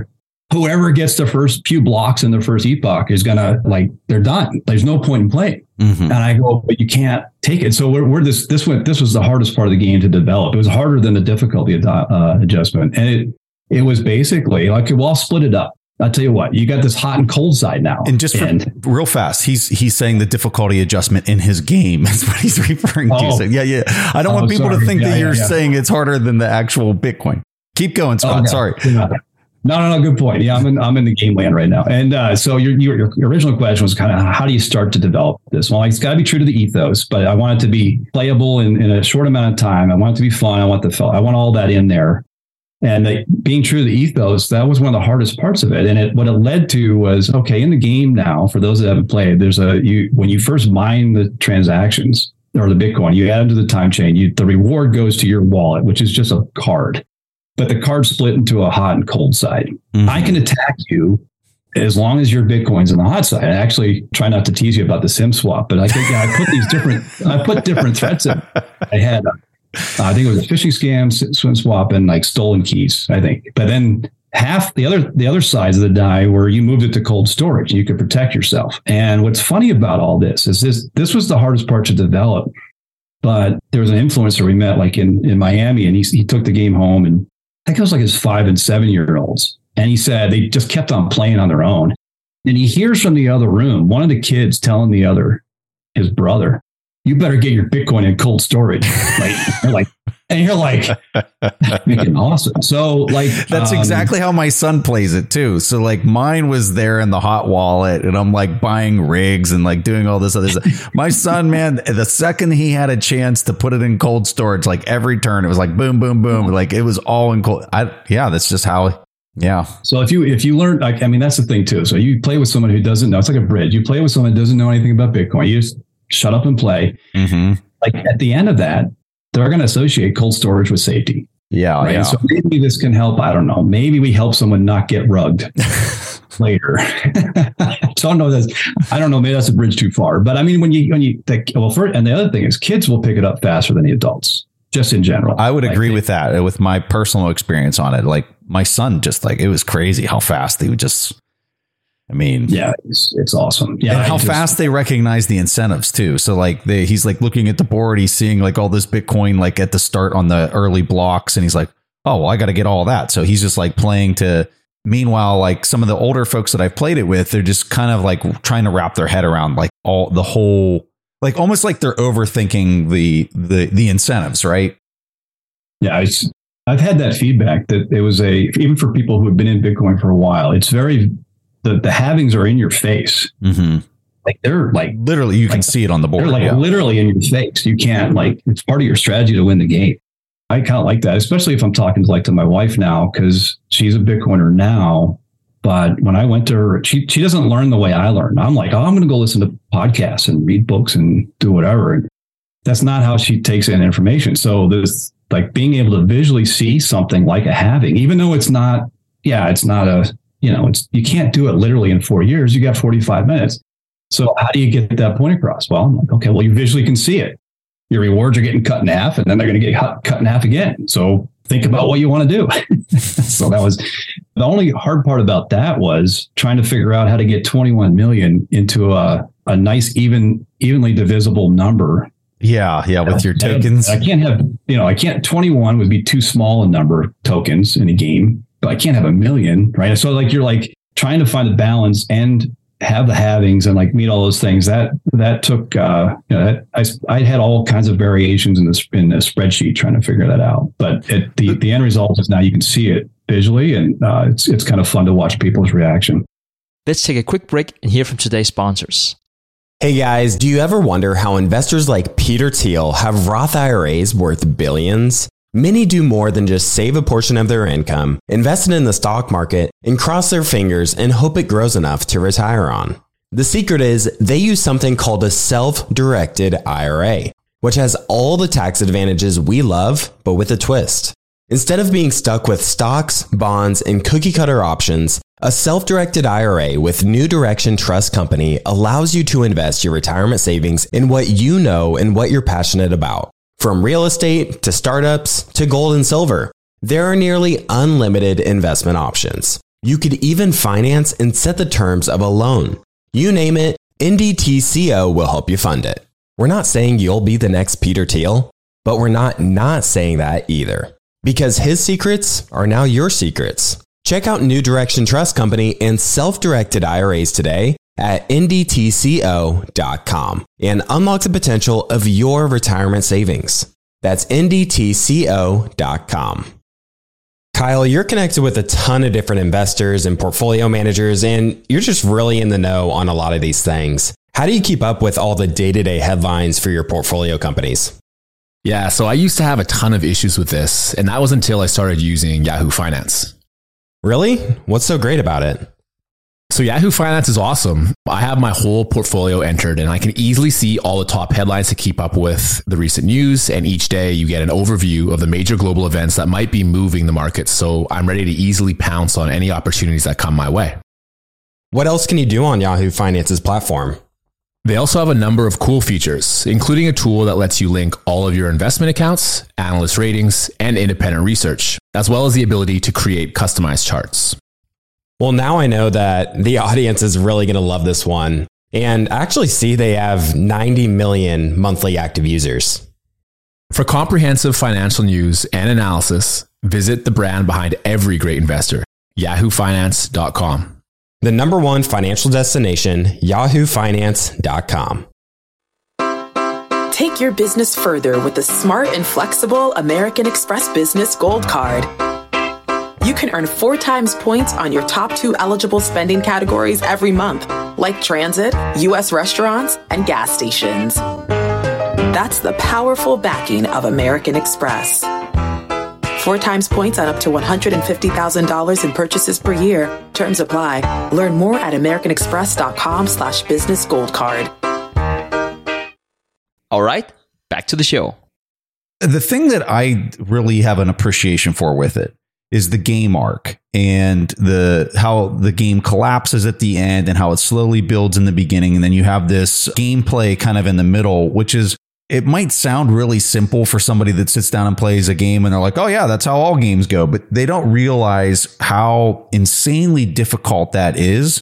whoever gets the first few blocks in the first epoch is going to like, they're done. There's no point in playing. Mm-hmm. And I go, but you can't take it. So we're, we're this, this went, this was the hardest part of the game to develop. It was harder than the difficulty uh, adjustment. And it, it was basically like, well, I'll split it up. I'll tell you what, you got this hot and cold side now. And just for, and, real fast, he's he's saying the difficulty adjustment in his game. That's what he's referring to. Oh, so, yeah, yeah. I don't oh, want people sorry. to think yeah, that you're yeah, yeah. saying it's harder than the actual Bitcoin. Keep going, Scott. Okay. Sorry. No, no, no. Good point. Yeah, I'm in, I'm in the game land right now. And uh, so your, your your original question was kind of how do you start to develop this? Well, it's got to be true to the ethos, but I want it to be playable in, in a short amount of time. I want it to be fun. I want the I want all that in there. And the, being true to the ethos, that was one of the hardest parts of it. And it, what it led to was, okay, in the game now, for those that haven't played, there's a, you, when you first mine the transactions or the Bitcoin, you add them to the time chain, you, the reward goes to your wallet, which is just a card, but the card's split into a hot and cold side. Mm-hmm. I can attack you as long as your Bitcoin's in the hot side. I actually try not to tease you about the SIM swap, but I think yeah, I put these different, I put different threats in. I had uh, Uh, I think it was a phishing scam, swim swap, and like stolen keys, I think. But then half the other the other sides of the die where you moved it to cold storage, you could protect yourself. And what's funny about all this is this this was the hardest part to develop. But there was an influencer we met like in, in Miami, and he he took the game home, and I think it was like his five and seven year olds. And he said they just kept on playing on their own. And he hears from the other room, one of the kids telling the other, his brother, you better get your Bitcoin in cold storage. Like, you're like, and you're like, making awesome. So like, that's um, exactly how my son plays it too. So like mine was there in the hot wallet and I'm like buying rigs and like doing all this other stuff. My son, man, the second he had a chance to put it in cold storage, like every turn, it was like boom, boom, boom. Like it was all in cold. I, yeah, that's just how, yeah. So if you, if you learn, like, I mean, that's the thing too. So you play with someone who doesn't know, it's like a bridge. You play with someone who doesn't know anything about Bitcoin. You just shut up and play. Mm-hmm. Like at the end of that, they're going to associate cold storage with safety. Yeah, right? yeah. So maybe this can help. I don't know. Maybe we help someone not get rugged later. I don't know. That's, I don't know. Maybe that's a bridge too far. But I mean, when you when you think, well, first, and the other thing is, kids will pick it up faster than the adults. Just in general, I would agree with that. With my personal experience on it, like my son, just like it was crazy how fast they would just. I mean, yeah, it's, it's awesome. Yeah. And how just, fast they recognize the incentives too. So like they, he's like looking at the board, he's seeing like all this Bitcoin, like at the start on the early blocks. And he's like, oh, well, I got to get all that. So he's just like playing to, meanwhile, like some of the older folks that I've played it with, they're just kind of like trying to wrap their head around like all the whole, like almost like they're overthinking the, the, the incentives. Right. Yeah. It's, I've had that feedback that it was a, even for people who have been in Bitcoin for a while, it's very, The, the halvings are in your face. Mm-hmm. Like they're like literally, you can like, see it on the board. They're like yeah. literally in your face. You can't like, it's part of your strategy to win the game. I kind of like that, especially if I'm talking to like to my wife now, because she's a Bitcoiner now. But when I went to her, she, she doesn't learn the way I learn. I'm like, oh, I'm going to go listen to podcasts and read books and do whatever. And that's not how she takes in information. So there's like being able to visually see something like a halving, even though it's not, yeah, it's not a, you know, it's, you can't do it literally in four years. You got forty-five minutes. So how do you get that point across? Well, I'm like, okay, well, you visually can see it. Your rewards are getting cut in half and then they're going to get cut in half again. So think about what you want to do. So that was the only hard part about that was trying to figure out how to get twenty-one million into a, a nice, even, evenly divisible number. Yeah. Yeah. With your tokens. I can't have, you know, I can't, twenty-one would be too small a number of tokens in a game. But I can't have a million, right? So like you're like trying to find a balance and have the halvings and like meet all those things. That that took, uh, you know, that, I I had all kinds of variations in this in the spreadsheet trying to figure that out. But it, the the end result is now you can see it visually, and uh, it's it's kind of fun to watch people's reaction. Let's take a quick break and hear from today's sponsors. Hey guys, do you ever wonder how investors like Peter Thiel have Roth I R As worth billions? Many do more than just save a portion of their income, invest it in the stock market, and cross their fingers and hope it grows enough to retire on. The secret is they use something called a self-directed I R A, which has all the tax advantages we love, but with a twist. Instead of being stuck with stocks, bonds, and cookie-cutter options, a self-directed I R A with New Direction Trust Company allows you to invest your retirement savings in what you know and what you're passionate about. From real estate to startups to gold and silver, there are nearly unlimited investment options. You could even finance and set the terms of a loan. You name it, N D T C O will help you fund it. We're not saying you'll be the next Peter Thiel, but we're not not saying that either. Because his secrets are now your secrets. Check out New Direction Trust Company and self-directed I R As today at N D T C O dot com and unlock the potential of your retirement savings. That's N D T C O dot com. Kyle, you're connected with a ton of different investors and portfolio managers, and you're just really in the know on a lot of these things. How do you keep up with all the day-to-day headlines for your portfolio companies? Yeah, so I used to have a ton of issues with this, and that was until I started using Yahoo Finance. Really? What's so great about it? So Yahoo Finance is awesome. I have my whole portfolio entered and I can easily see all the top headlines to keep up with the recent news. And each day you get an overview of the major global events that might be moving the market. So I'm ready to easily pounce on any opportunities that come my way. What else can you do on Yahoo Finance's platform? They also have a number of cool features, including a tool that lets you link all of your investment accounts, analyst ratings, and independent research, as well as the ability to create customized charts. Well, now I know that the audience is really going to love this one. And I actually see they have ninety million monthly active users. For comprehensive financial news and analysis, visit the brand behind every great investor, yahoo finance dot com. The number one financial destination, yahoo finance dot com. Take your business further with the smart and flexible American Express Business Gold Card. You can earn four times points on your top two eligible spending categories every month, like transit, U S restaurants, and gas stations. That's the powerful backing of American Express. Four times points on up to one hundred fifty thousand dollars in purchases per year. Terms apply. Learn more at americanexpress.com slash business gold card. All right, back to the show. The thing that I really have an appreciation for with it is the game arc and the how the game collapses at the end and how it slowly builds in the beginning. And then you have this gameplay kind of in the middle, which is, it might sound really simple for somebody that sits down and plays a game and they're like, oh yeah, that's how all games go. But they don't realize how insanely difficult that is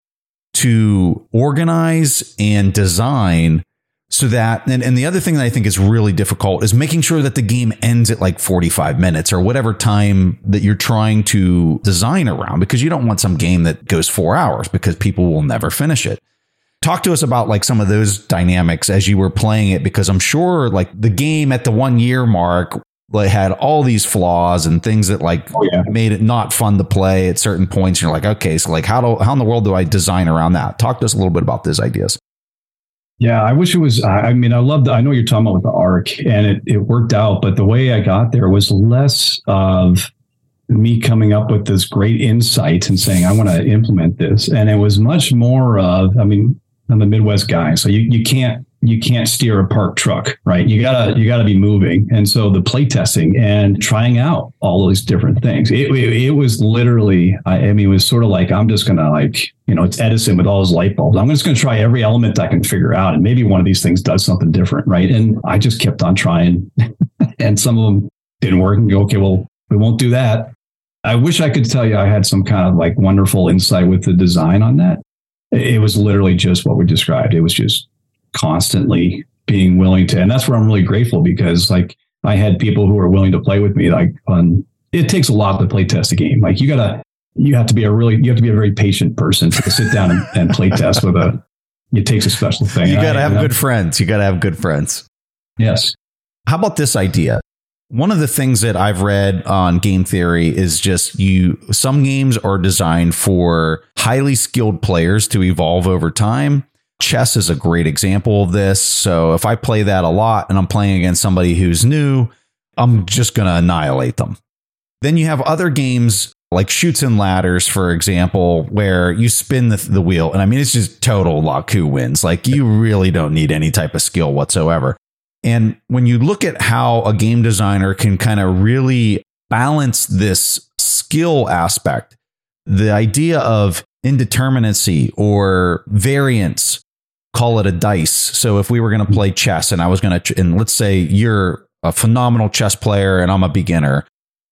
to organize and design. So that, and, and the other thing that I think is really difficult is making sure that the game ends at like forty-five minutes or whatever time that you're trying to design around, because you don't want some game that goes four hours because people will never finish it. Talk to us about like some of those dynamics as you were playing it, because I'm sure like the game at the one year mark like had all these flaws and things that like oh, yeah. made it not fun to play at certain points. You're like, okay, so like how do, how in the world do I design around that? Talk to us a little bit about those ideas. Yeah, I wish it was, I mean, I love the, I know you're talking about with the arc and it, it worked out, but the way I got there was less of me coming up with this great insight and saying, I want to implement this. And it was much more of, I mean, I'm a Midwest guy, so you, you can't, you can't steer a parked truck, right? You gotta, you gotta be moving. And so the play testing and trying out all those different things, it, it, it was literally, I, I mean, it was sort of like, I'm just going to like, you know, it's Edison with all his light bulbs. I'm just going to try every element I can figure out. And maybe one of these things does something different, right? And I just kept on trying and some of them didn't work and go, okay, well, we won't do that. I wish I could tell you I had some kind of like wonderful insight with the design on that. It was literally just what we described. It was just constantly being willing to, and that's where I'm really grateful, because like I had people who were willing to play with me. Like on, it takes a lot to play test a game. Like you gotta, you have to be a really, you have to be a very patient person to sit down and, and play test with a, it takes a special thing. You got to I, have you know, good friends. You got to have good friends. Yes. How about this idea? One of the things that I've read on game theory is just you, some games are designed for highly skilled players to evolve over time. Chess is a great example of this. So if I play that a lot and I'm playing against somebody who's new, I'm just going to annihilate them. Then you have other games like Chutes and Ladders, for example, where you spin the, the wheel. And I mean, it's just total luck who wins. Like you really don't need any type of skill whatsoever. And when you look at how a game designer can kind of really balance this skill aspect, the idea of indeterminacy or variance, call it a dice. So if we were going to play chess and I was going to, and let's say you're a phenomenal chess player and I'm a beginner,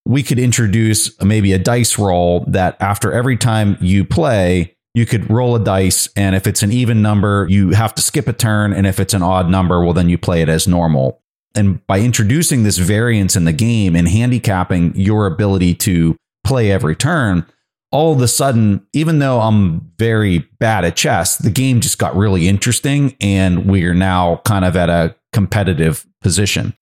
we could introduce maybe a dice roll that after every time you play, you could roll a dice. And if it's an even number, you have to skip a turn. And if it's an odd number, well, then you play it as normal. And by introducing this variance in the game and handicapping your ability to play every turn, all of a sudden, even though I'm very bad at chess, the game just got really interesting and we are now kind of at a competitive position.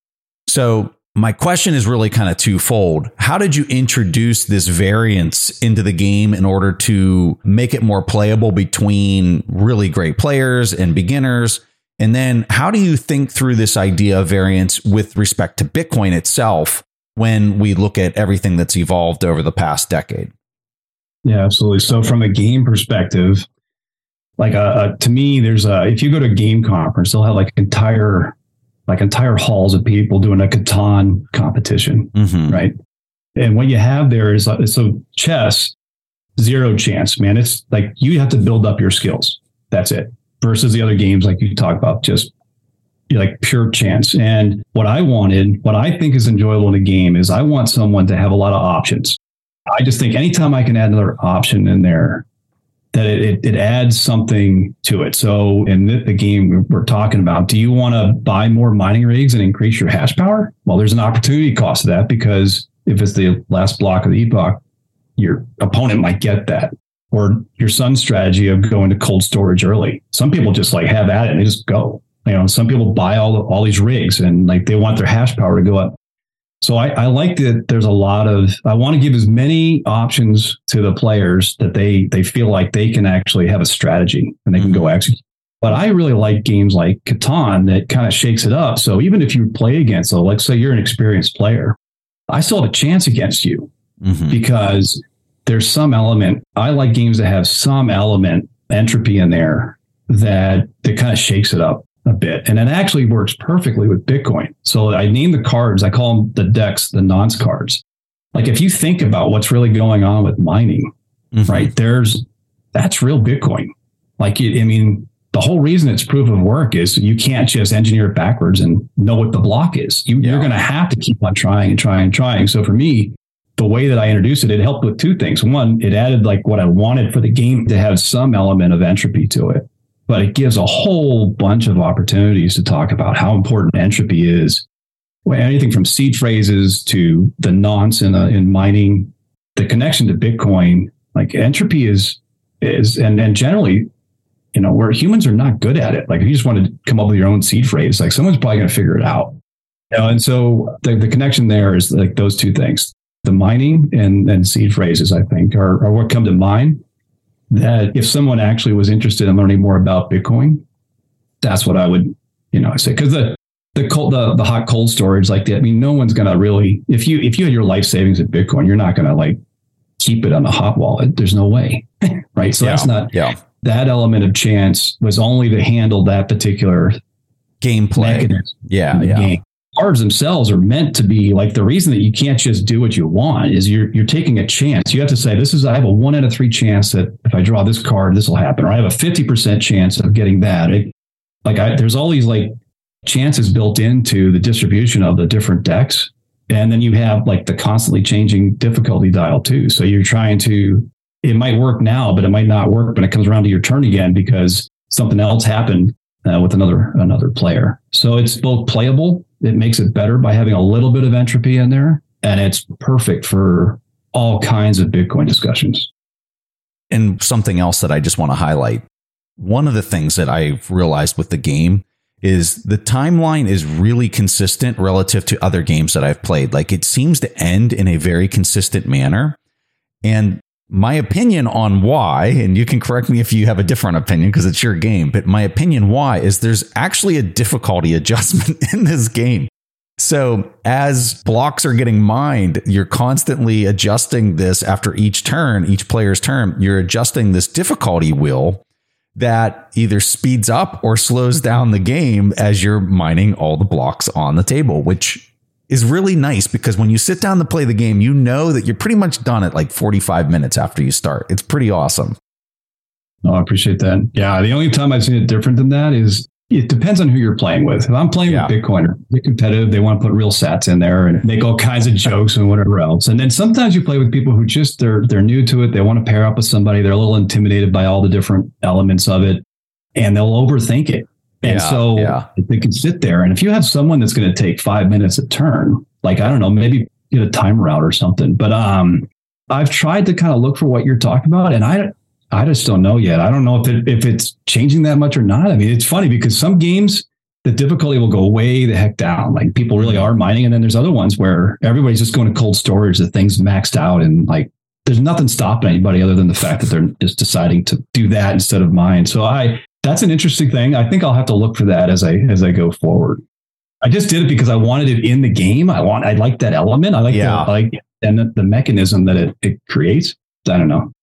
So my question is really kind of twofold. How did you introduce this variance into the game in order to make it more playable between really great players and beginners? And then how do you think through this idea of variance with respect to Bitcoin itself when we look at everything that's evolved over the past decade? Yeah, absolutely. So from a game perspective, like uh, uh, to me, there's a, if you go to a game conference, they'll have like entire, like entire halls of people doing a Catan competition, mm-hmm. right? And what you have there is, uh, so chess, zero chance, man. It's like you have to build up your skills. That's it. Versus the other games, like you talk about, just like pure chance. And what I wanted, what I think is enjoyable in a game is I want someone to have a lot of options. I just think anytime I can add another option in there, that it, it, it adds something to it. So in the, the game we're talking about, do you want to buy more mining rigs and increase your hash power? Well, there's an opportunity cost to that, because if it's the last block of the epoch, your opponent might get that. Or your son's strategy of going to cold storage early. Some people just like have at it and they just go. You know, some people buy all the, all these rigs and like they want their hash power to go up. So I, I like that there's a lot of, I want to give as many options to the players that they they feel like they can actually have a strategy and they can go execute. But I really like games like Catan that kind of shakes it up. So even if you play against, so let's say you're an experienced player, I still have a chance against you mm-hmm. because there's some element. I like games that have some element entropy in there that that kind of shakes it up a bit. And it actually works perfectly with Bitcoin. So I name the cards, I call them the decks, the nonce cards. Like if you think about what's really going on with mining, mm-hmm. right, there's, that's real Bitcoin. Like, I mean, the whole reason it's proof of work is you can't just engineer it backwards and know what the block is. You, yeah. You're going to have to keep on trying and trying and trying. So for me, the way that I introduced it, it helped with two things. One, it added like what I wanted for the game to have some element of entropy to it, but it gives a whole bunch of opportunities to talk about how important entropy is. Well, anything from seed phrases to the nonce in, uh, in mining, the connection to Bitcoin, like entropy is, is, and, and generally, you know, where humans are not good at it. Like if you just want to come up with your own seed phrase, like someone's probably going to figure it out. You know, and so the, the connection there is like those two things. The mining and, and seed phrases, I think, are, are what come to mind. That if someone actually was interested in learning more about Bitcoin, that's what I would, you know, say. Because the the cold, the the hot cold storage, like that. I mean, no one's gonna really. If you if you had your life savings at Bitcoin, you're not gonna like keep it on the hot wallet. There's no way, right? So yeah, that's not. Yeah. That element of chance was only to handle that particular gameplay. Mechanism yeah, yeah. Game. Cards themselves are meant to be like the reason that you can't just do what you want is you're you're taking a chance. You have to say, this is, I have a one out of three chance that if I draw this card, this will happen. Or I have a fifty percent chance of getting that. It, like I, there's all these like chances built into the distribution of the different decks. And then you have like the constantly changing difficulty dial too. So you're trying to, it might work now, but it might not work when it comes around to your turn again because something else happened uh, with another another player. So it's both playable. It makes it better by having a little bit of entropy in there. And it's perfect for all kinds of Bitcoin discussions. And something else that I just want to highlight. One of the things that I've realized with the game is the timeline is really consistent relative to other games that I've played. Like it seems to end in a very consistent manner. And my opinion on why, and you can correct me if you have a different opinion because it's your game, but my opinion why is there's actually a difficulty adjustment in this game. So as blocks are getting mined, you're constantly adjusting this after each turn, each player's turn, you're adjusting this difficulty wheel that either speeds up or slows down the game as you're mining all the blocks on the table, which is really nice because when you sit down to play the game, you know that you're pretty much done at like forty-five minutes after you start. It's pretty awesome. Oh, I appreciate that. Yeah. The only time I've seen it different than that is it depends on who you're playing with. If I'm playing yeah. with Bitcoin, they're competitive. They want to put real sats in there and make all kinds of jokes and whatever else. And then sometimes you play with people who just, they're, they're new to it. They want to pair up with somebody. They're a little intimidated by all the different elements of it, and they'll overthink it. And yeah, so yeah. they can sit there. And if you have someone that's going to take five minutes a turn, like, I don't know, maybe get a timer out or something. But um, I've tried to kind of look for what you're talking about. And I, I just don't know yet. I don't know if it, if it's changing that much or not. I mean, it's funny because some games, the difficulty will go way the heck down. Like, people really are mining. And then there's other ones where everybody's just going to cold storage. The thing's maxed out. And like, there's nothing stopping anybody other than the fact that they're just deciding to do that instead of mine. So I, that's an interesting thing. I think I'll have to look for that as I, as I go forward. I just did it because I wanted it in the game. I want, I like that element. I like yeah. the, I like and the, the mechanism that it, it creates. I don't know.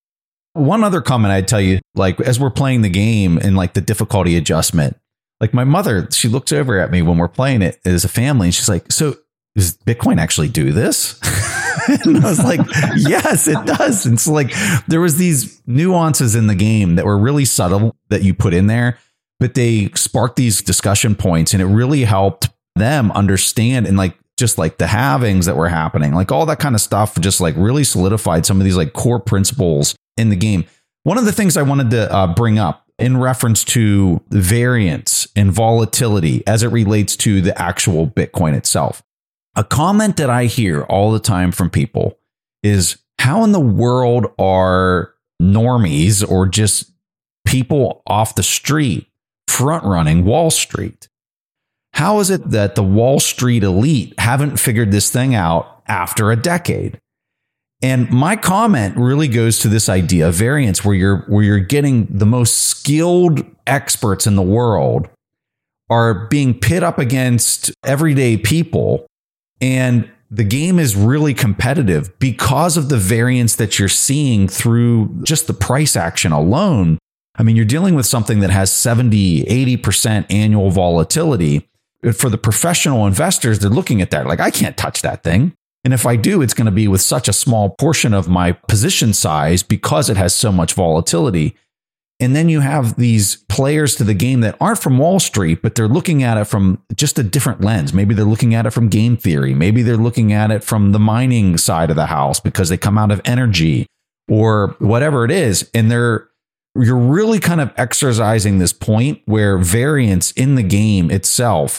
One other comment I'd tell you, like, as we're playing the game and like the difficulty adjustment, like my mother, she looks over at me when we're playing it as a family and she's like, so does Bitcoin actually do this? And I was like, yes, it does. And so like, there was these nuances in the game that were really subtle that you put in there, but they sparked these discussion points, and it really helped them understand. And like, just like the halvings that were happening, like all that kind of stuff, just like really solidified some of these like core principles in the game. One of the things I wanted to uh, bring up in reference to variance and volatility as it relates to the actual Bitcoin itself. A comment that I hear all the time from people is, how in the world are normies or just people off the street front running Wall Street? How is it that the Wall Street elite haven't figured this thing out after a decade? And my comment really goes to this idea of variance, where you're where you're getting the most skilled experts in the world are being pit up against everyday people. And the game is really competitive because of the variance that you're seeing through just the price action alone. I mean, you're dealing with something that has seventy, eighty percent annual volatility. For the professional investors, they're looking at that like, I can't touch that thing. And if I do, it's going to be with such a small portion of my position size because it has so much volatility. And then you have these players to the game that aren't from Wall Street, but they're looking at it from just a different lens. Maybe they're looking at it from game theory. Maybe they're looking at it from the mining side of the house because they come out of energy or whatever it is. And they're you're really kind of exercising this point where variance in the game itself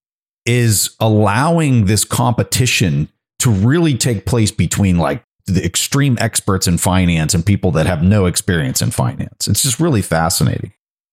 is allowing this competition to really take place between like the extreme experts in finance and people that have no experience in finance. It's just really fascinating.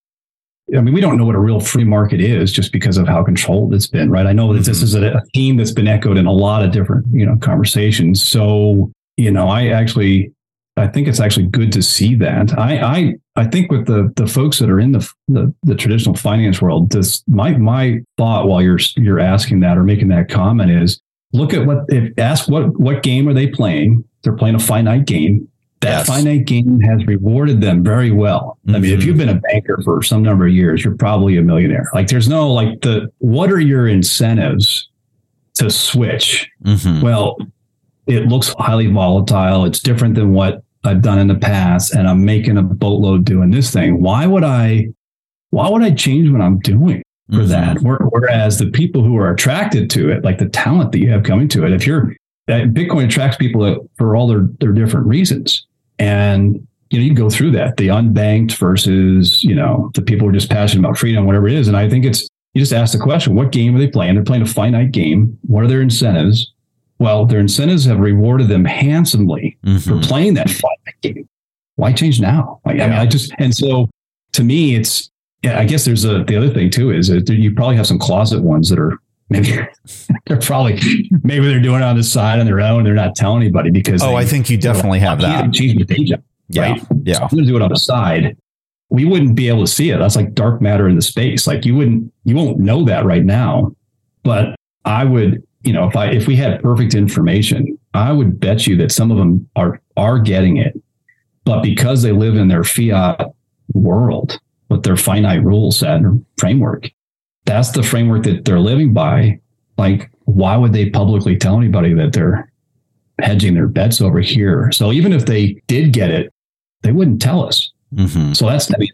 I mean, we don't know what a real free market is just because of how controlled it's been, right? I know that mm-hmm. this is a, a theme that's been echoed in a lot of different, you know, conversations. So, you know, I actually, I think it's actually good to see that. I, I, I think with the the folks that are in the, the the traditional finance world, this my my thought while you're you're asking that or making that comment is, look at what if ask what what game are they playing? They're playing a finite game. That yes. finite game has rewarded them very well. Mm-hmm. I mean, if you've been a banker for some number of years, you're probably a millionaire. Like, there's no like the what are your incentives to switch? Mm-hmm. Well, it looks highly volatile. It's different than what I've done in the past, and I'm making a boatload doing this thing. Why would I? Why would I change what I'm doing for mm-hmm. that? Whereas the people who are attracted to it, like the talent that you have coming to it, if you're Bitcoin attracts people for all their their different reasons, and you know you go through that, the unbanked versus you know the people who are just passionate about freedom, whatever it is. And I think it's you just ask the question: what game are they playing? They're playing a finite game. What are their incentives? Well, their incentives have rewarded them handsomely mm-hmm. for playing that finite game. Why change now? Like, yeah. I mean, I just, and so to me, it's, yeah, I guess there's a, the other thing too, is that you probably have some closet ones that are maybe, they're probably, maybe they're doing it on the side on their own. They're not telling anybody because. Oh, they, I think you definitely you know, have that. Change the day job, yeah. Right? Yeah. So I'm going to do it on the side. We wouldn't be able to see it. That's like dark matter in the space. Like you wouldn't, you won't know that right now, but I would, you know, if I if we had perfect information, I would bet you that some of them are are getting it. But because they live in their fiat world with their finite rule set and framework, that's the framework that they're living by. Like, why would they publicly tell anybody that they're hedging their bets over here? So even if they did get it, they wouldn't tell us. Mm-hmm. So that's, I mean,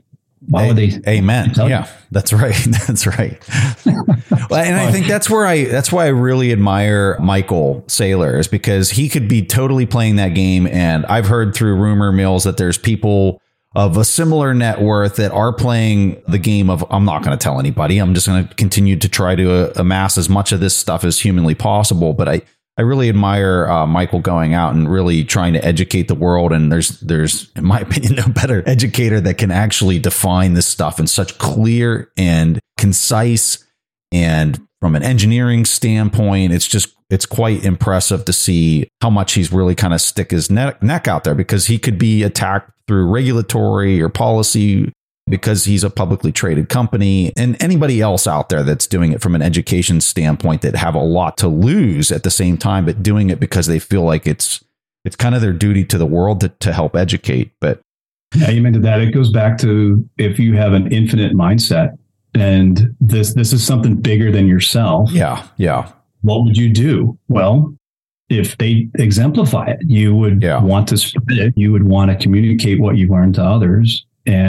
Why would they? Amen. Yeah, that's right. That's right. Well, and I think that's where I, that's why I really admire Michael Saylor, is because he could be totally playing that game. And I've heard through rumor mills that there's people of a similar net worth that are playing the game of, I'm not going to tell anybody. I'm just going to continue to try to uh, amass as much of this stuff as humanly possible. But I, I really admire uh, Michael going out and really trying to educate the world. And there's, there's, in my opinion, no better educator that can actually define this stuff in such clear and concise. And from an engineering standpoint, it's just, it's quite impressive to see how much he's really kind of stick his neck, neck out there, because he could be attacked through regulatory or policy because he's a publicly traded company, and anybody else out there that's doing it from an education standpoint that have a lot to lose at the same time, but doing it because they feel like it's it's kind of their duty to the world to, to help educate. But yeah, you mentioned that. It goes back to, if you have an infinite mindset and this this is something bigger than yourself. Yeah, yeah. What would you do? Well, if they exemplify it, you would yeah. want to spread it. You would want to communicate what you learned to others.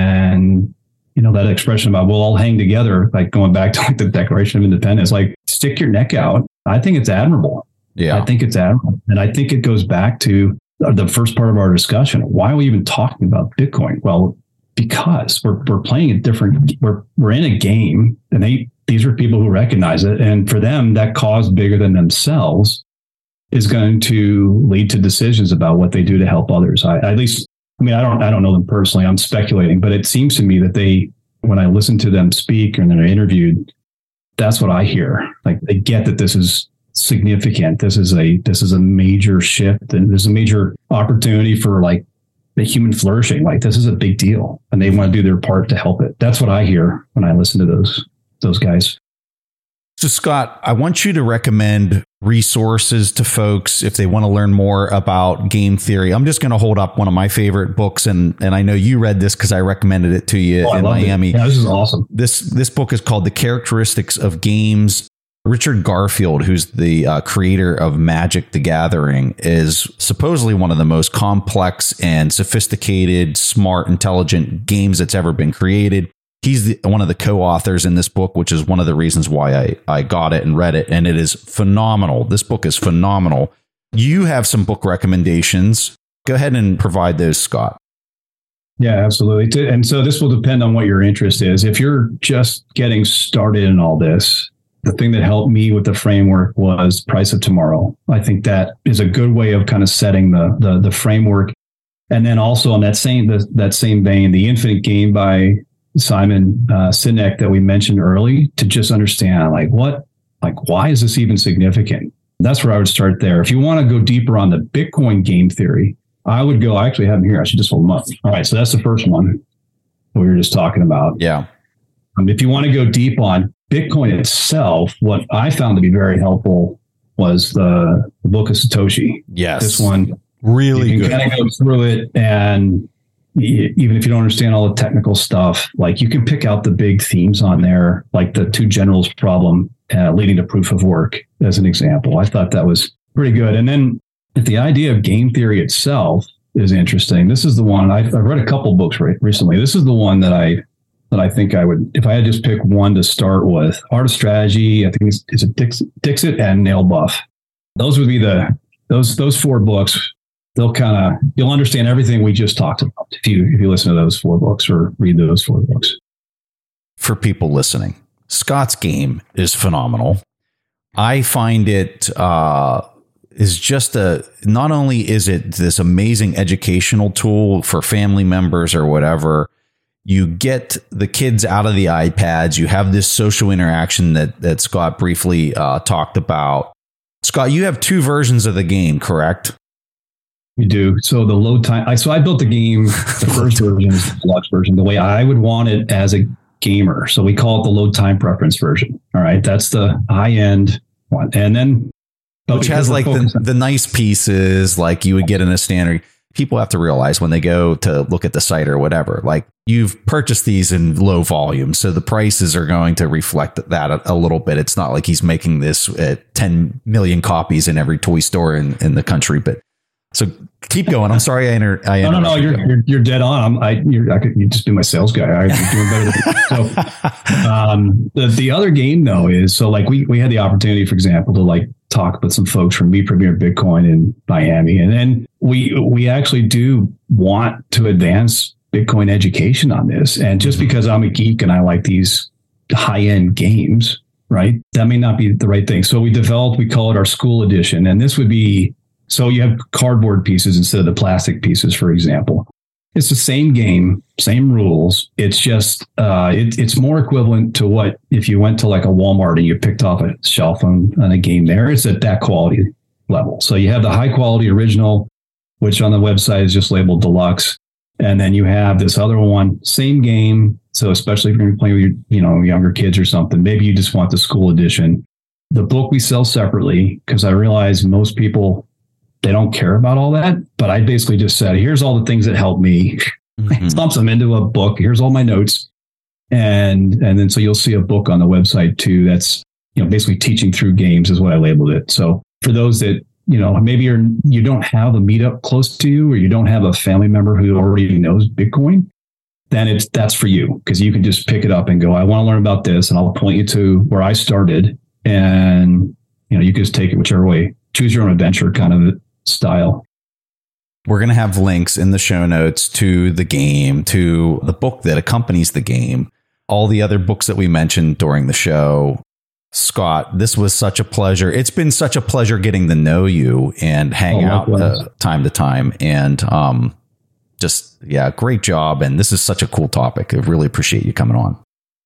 And, you know, that expression about we'll all hang together, like going back to like the Declaration of Independence, like stick your neck out. I think it's admirable. Yeah, I think it's admirable. And I think it goes back to the first part of our discussion. Why are we even talking about Bitcoin? Well, because we're we're playing a different, we're we're in a game, and they these are people who recognize it. And for them, that cause bigger than themselves is going to lead to decisions about what they do to help others. I, at least, I mean, I don't, I don't know them personally. I'm speculating, but it seems to me that they, when I listen to them speak and they're interviewed, that's what I hear. Like, they get that this is significant. This is a, this is a major shift, and there's a major opportunity for like the human flourishing. Like, this is a big deal, and they want to do their part to help it. That's what I hear when I listen to those, those guys. So, Scott, I want you to recommend resources to folks if they want to learn more about game theory. I'm just going to hold up one of my favorite books, and and I know you read this because I recommended it to you oh, in Miami. It. Yeah, this is awesome. This this book is called The Characteristics of Games. Richard Garfield, who's the uh, creator of Magic: The Gathering, is supposedly one of the most complex and sophisticated, smart, intelligent games that's ever been created. He's the, one of the co-authors in this book, which is one of the reasons why I, I got it and read it. And it is phenomenal. This book is phenomenal. You have some book recommendations. Go ahead and provide those, Scott. Yeah, absolutely. And so this will depend on what your interest is. If you're just getting started in all this, the thing that helped me with the framework was Price of Tomorrow. I think that is a good way of kind of setting the the, the framework. And then also on that same the, that same vein, The Infinite Game by Simon uh, Sinek that we mentioned early, to just understand like what, like why is this even significant? That's where I would start there. If you want to go deeper on the Bitcoin game theory, I would go, I actually have them here. I should just hold them up. All right. So that's the first one that we were just talking about. Yeah. Um, if you want to go deep on Bitcoin itself, what I found to be very helpful was the, the book of Satoshi. Yes. This one. Really you good. can kind of go through it, and even if you don't understand all the technical stuff, like you can pick out the big themes on there, like the two generals problem uh, leading to proof of work as an example. I thought that was pretty good. And then if the idea of game theory itself is interesting, this is the one I've, I've read a couple books re- recently. This is the one that I that I think I would, if I had to just pick one to start with. Art of Strategy, I think it's, it's a Dix, Dixit and Nail Buff. Those would be the those those four books. They'll kind of, you'll understand everything we just talked about if you if you listen to those four books or read those four books. For people listening, Scott's game is phenomenal. I find it uh, is just a, not only is it this amazing educational tool for family members or whatever, you get the kids out of the iPads, you have this social interaction that, that Scott briefly uh, talked about. Scott, you have two versions of the game, correct? We do. So the load time. I, so I built the game, the first version is the deluxe version, the way I would want it as a gamer. So we call it the load time preference version. All right. That's the high end one. And then, which has like the, the nice pieces like you would get in a standard. People have to realize when they go to look at the site or whatever, like you've purchased these in low volume. So the prices are going to reflect that a, a little bit. It's not like he's making this at ten million copies in every toy store in, in the country, but So keep going. I'm sorry I inter- I No, no, no. You're, you're you're dead on. I'm, I you're, I could you just be my sales guy. I'm doing better than so. Um, the the other game though is so like we we had the opportunity, for example, to like talk with some folks from Me Premier Bitcoin in Miami, and then we we actually do want to advance Bitcoin education on this. And just because I'm a geek and I like these high end games, right? That may not be the right thing. So we developed, we call it our school edition, and this would be. So you have cardboard pieces instead of the plastic pieces, for example. It's the same game, same rules. It's just, uh, it, it's more equivalent to what if you went to like a Walmart and you picked off a shelf on, on a game there. It's at that quality level. So you have the high quality original, which on the website is just labeled deluxe. And then you have this other one, same game. So especially if you're playing with your, you know, younger kids or something, maybe you just want the school edition. The book we sell separately because I realize most people, they don't care about all that, but I basically just said, here's all the things that helped me. Mm-hmm. Slumps them into a book. Here's all my notes. And, and then, so you'll see a book on the website too. That's, you know, basically teaching through games is what I labeled it. So for those that, you know, maybe you're, you don't have a meetup close to you, or you don't have a family member who already knows Bitcoin, then it's, that's for you. Cause you can just pick it up and go, I want to learn about this. And I'll point you to where I started, and, you know, you can just take it whichever way, choose your own adventure kind of style. We're going to have links in the show notes to the game, to the book that accompanies the game, all the other books that we mentioned during the show. Scott, this was such a pleasure. It's been such a pleasure getting to know you and hang oh, out uh, time to time. And um, just, yeah, great job. And this is such a cool topic. I really appreciate you coming on.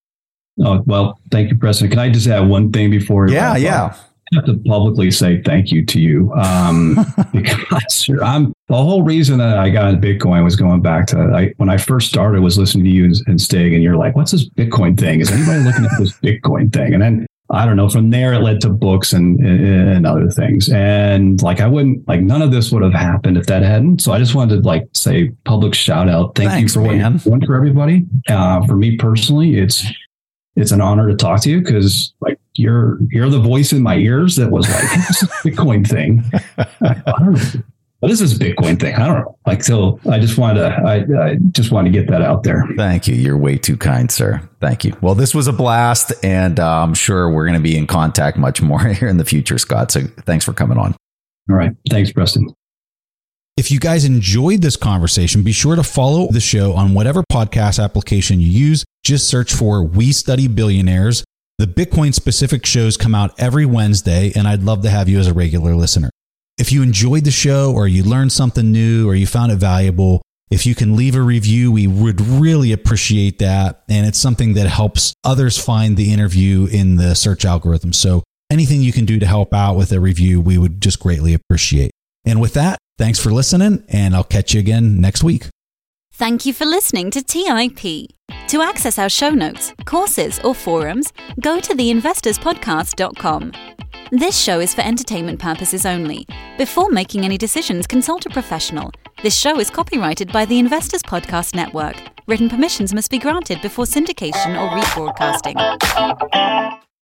Oh, well, thank you, Preston. Can I just add one thing before? Yeah, yeah. Up? I have to publicly say thank you to you, um, because I'm the whole reason that I got into Bitcoin was going back to I, when I first started was listening to you and, and Stig, and you're like, what's this Bitcoin thing? Is anybody looking at this Bitcoin thing? And then I don't know, from there it led to books and, and other things. And like, I wouldn't like none of this would have happened if that hadn't. So I just wanted to like say public shout out. Thank Thanks, you for man. what you're doing for everybody. Uh, for me personally, it's, it's an honor to talk to you because like you're you're the voice in my ears that was like, hey, this is a Bitcoin thing. I, I don't know. What is this Bitcoin thing? I don't know. Like, so I just wanted to I, I just wanted to get that out there. Thank you. You're way too kind, sir. Thank you. Well, this was a blast, and uh, I'm sure we're going to be in contact much more here in the future, Scott. So thanks for coming on. All right. Thanks, Preston. If you guys enjoyed this conversation, be sure to follow the show on whatever podcast application you use. Just search for We Study Billionaires. The Bitcoin specific shows come out every Wednesday, and I'd love to have you as a regular listener. If you enjoyed the show, or you learned something new, or you found it valuable, if you can leave a review, we would really appreciate that. And it's something that helps others find the interview in the search algorithm. So anything you can do to help out with a review, we would just greatly appreciate. And with that, thanks for listening, and I'll catch you again next week. Thank you for listening to T I P. To access our show notes, courses, or forums, go to the investors podcast dot com. This show is for entertainment purposes only. Before making any decisions, consult a professional. This show is copyrighted by the Investors Podcast Network. Written permissions must be granted before syndication or rebroadcasting.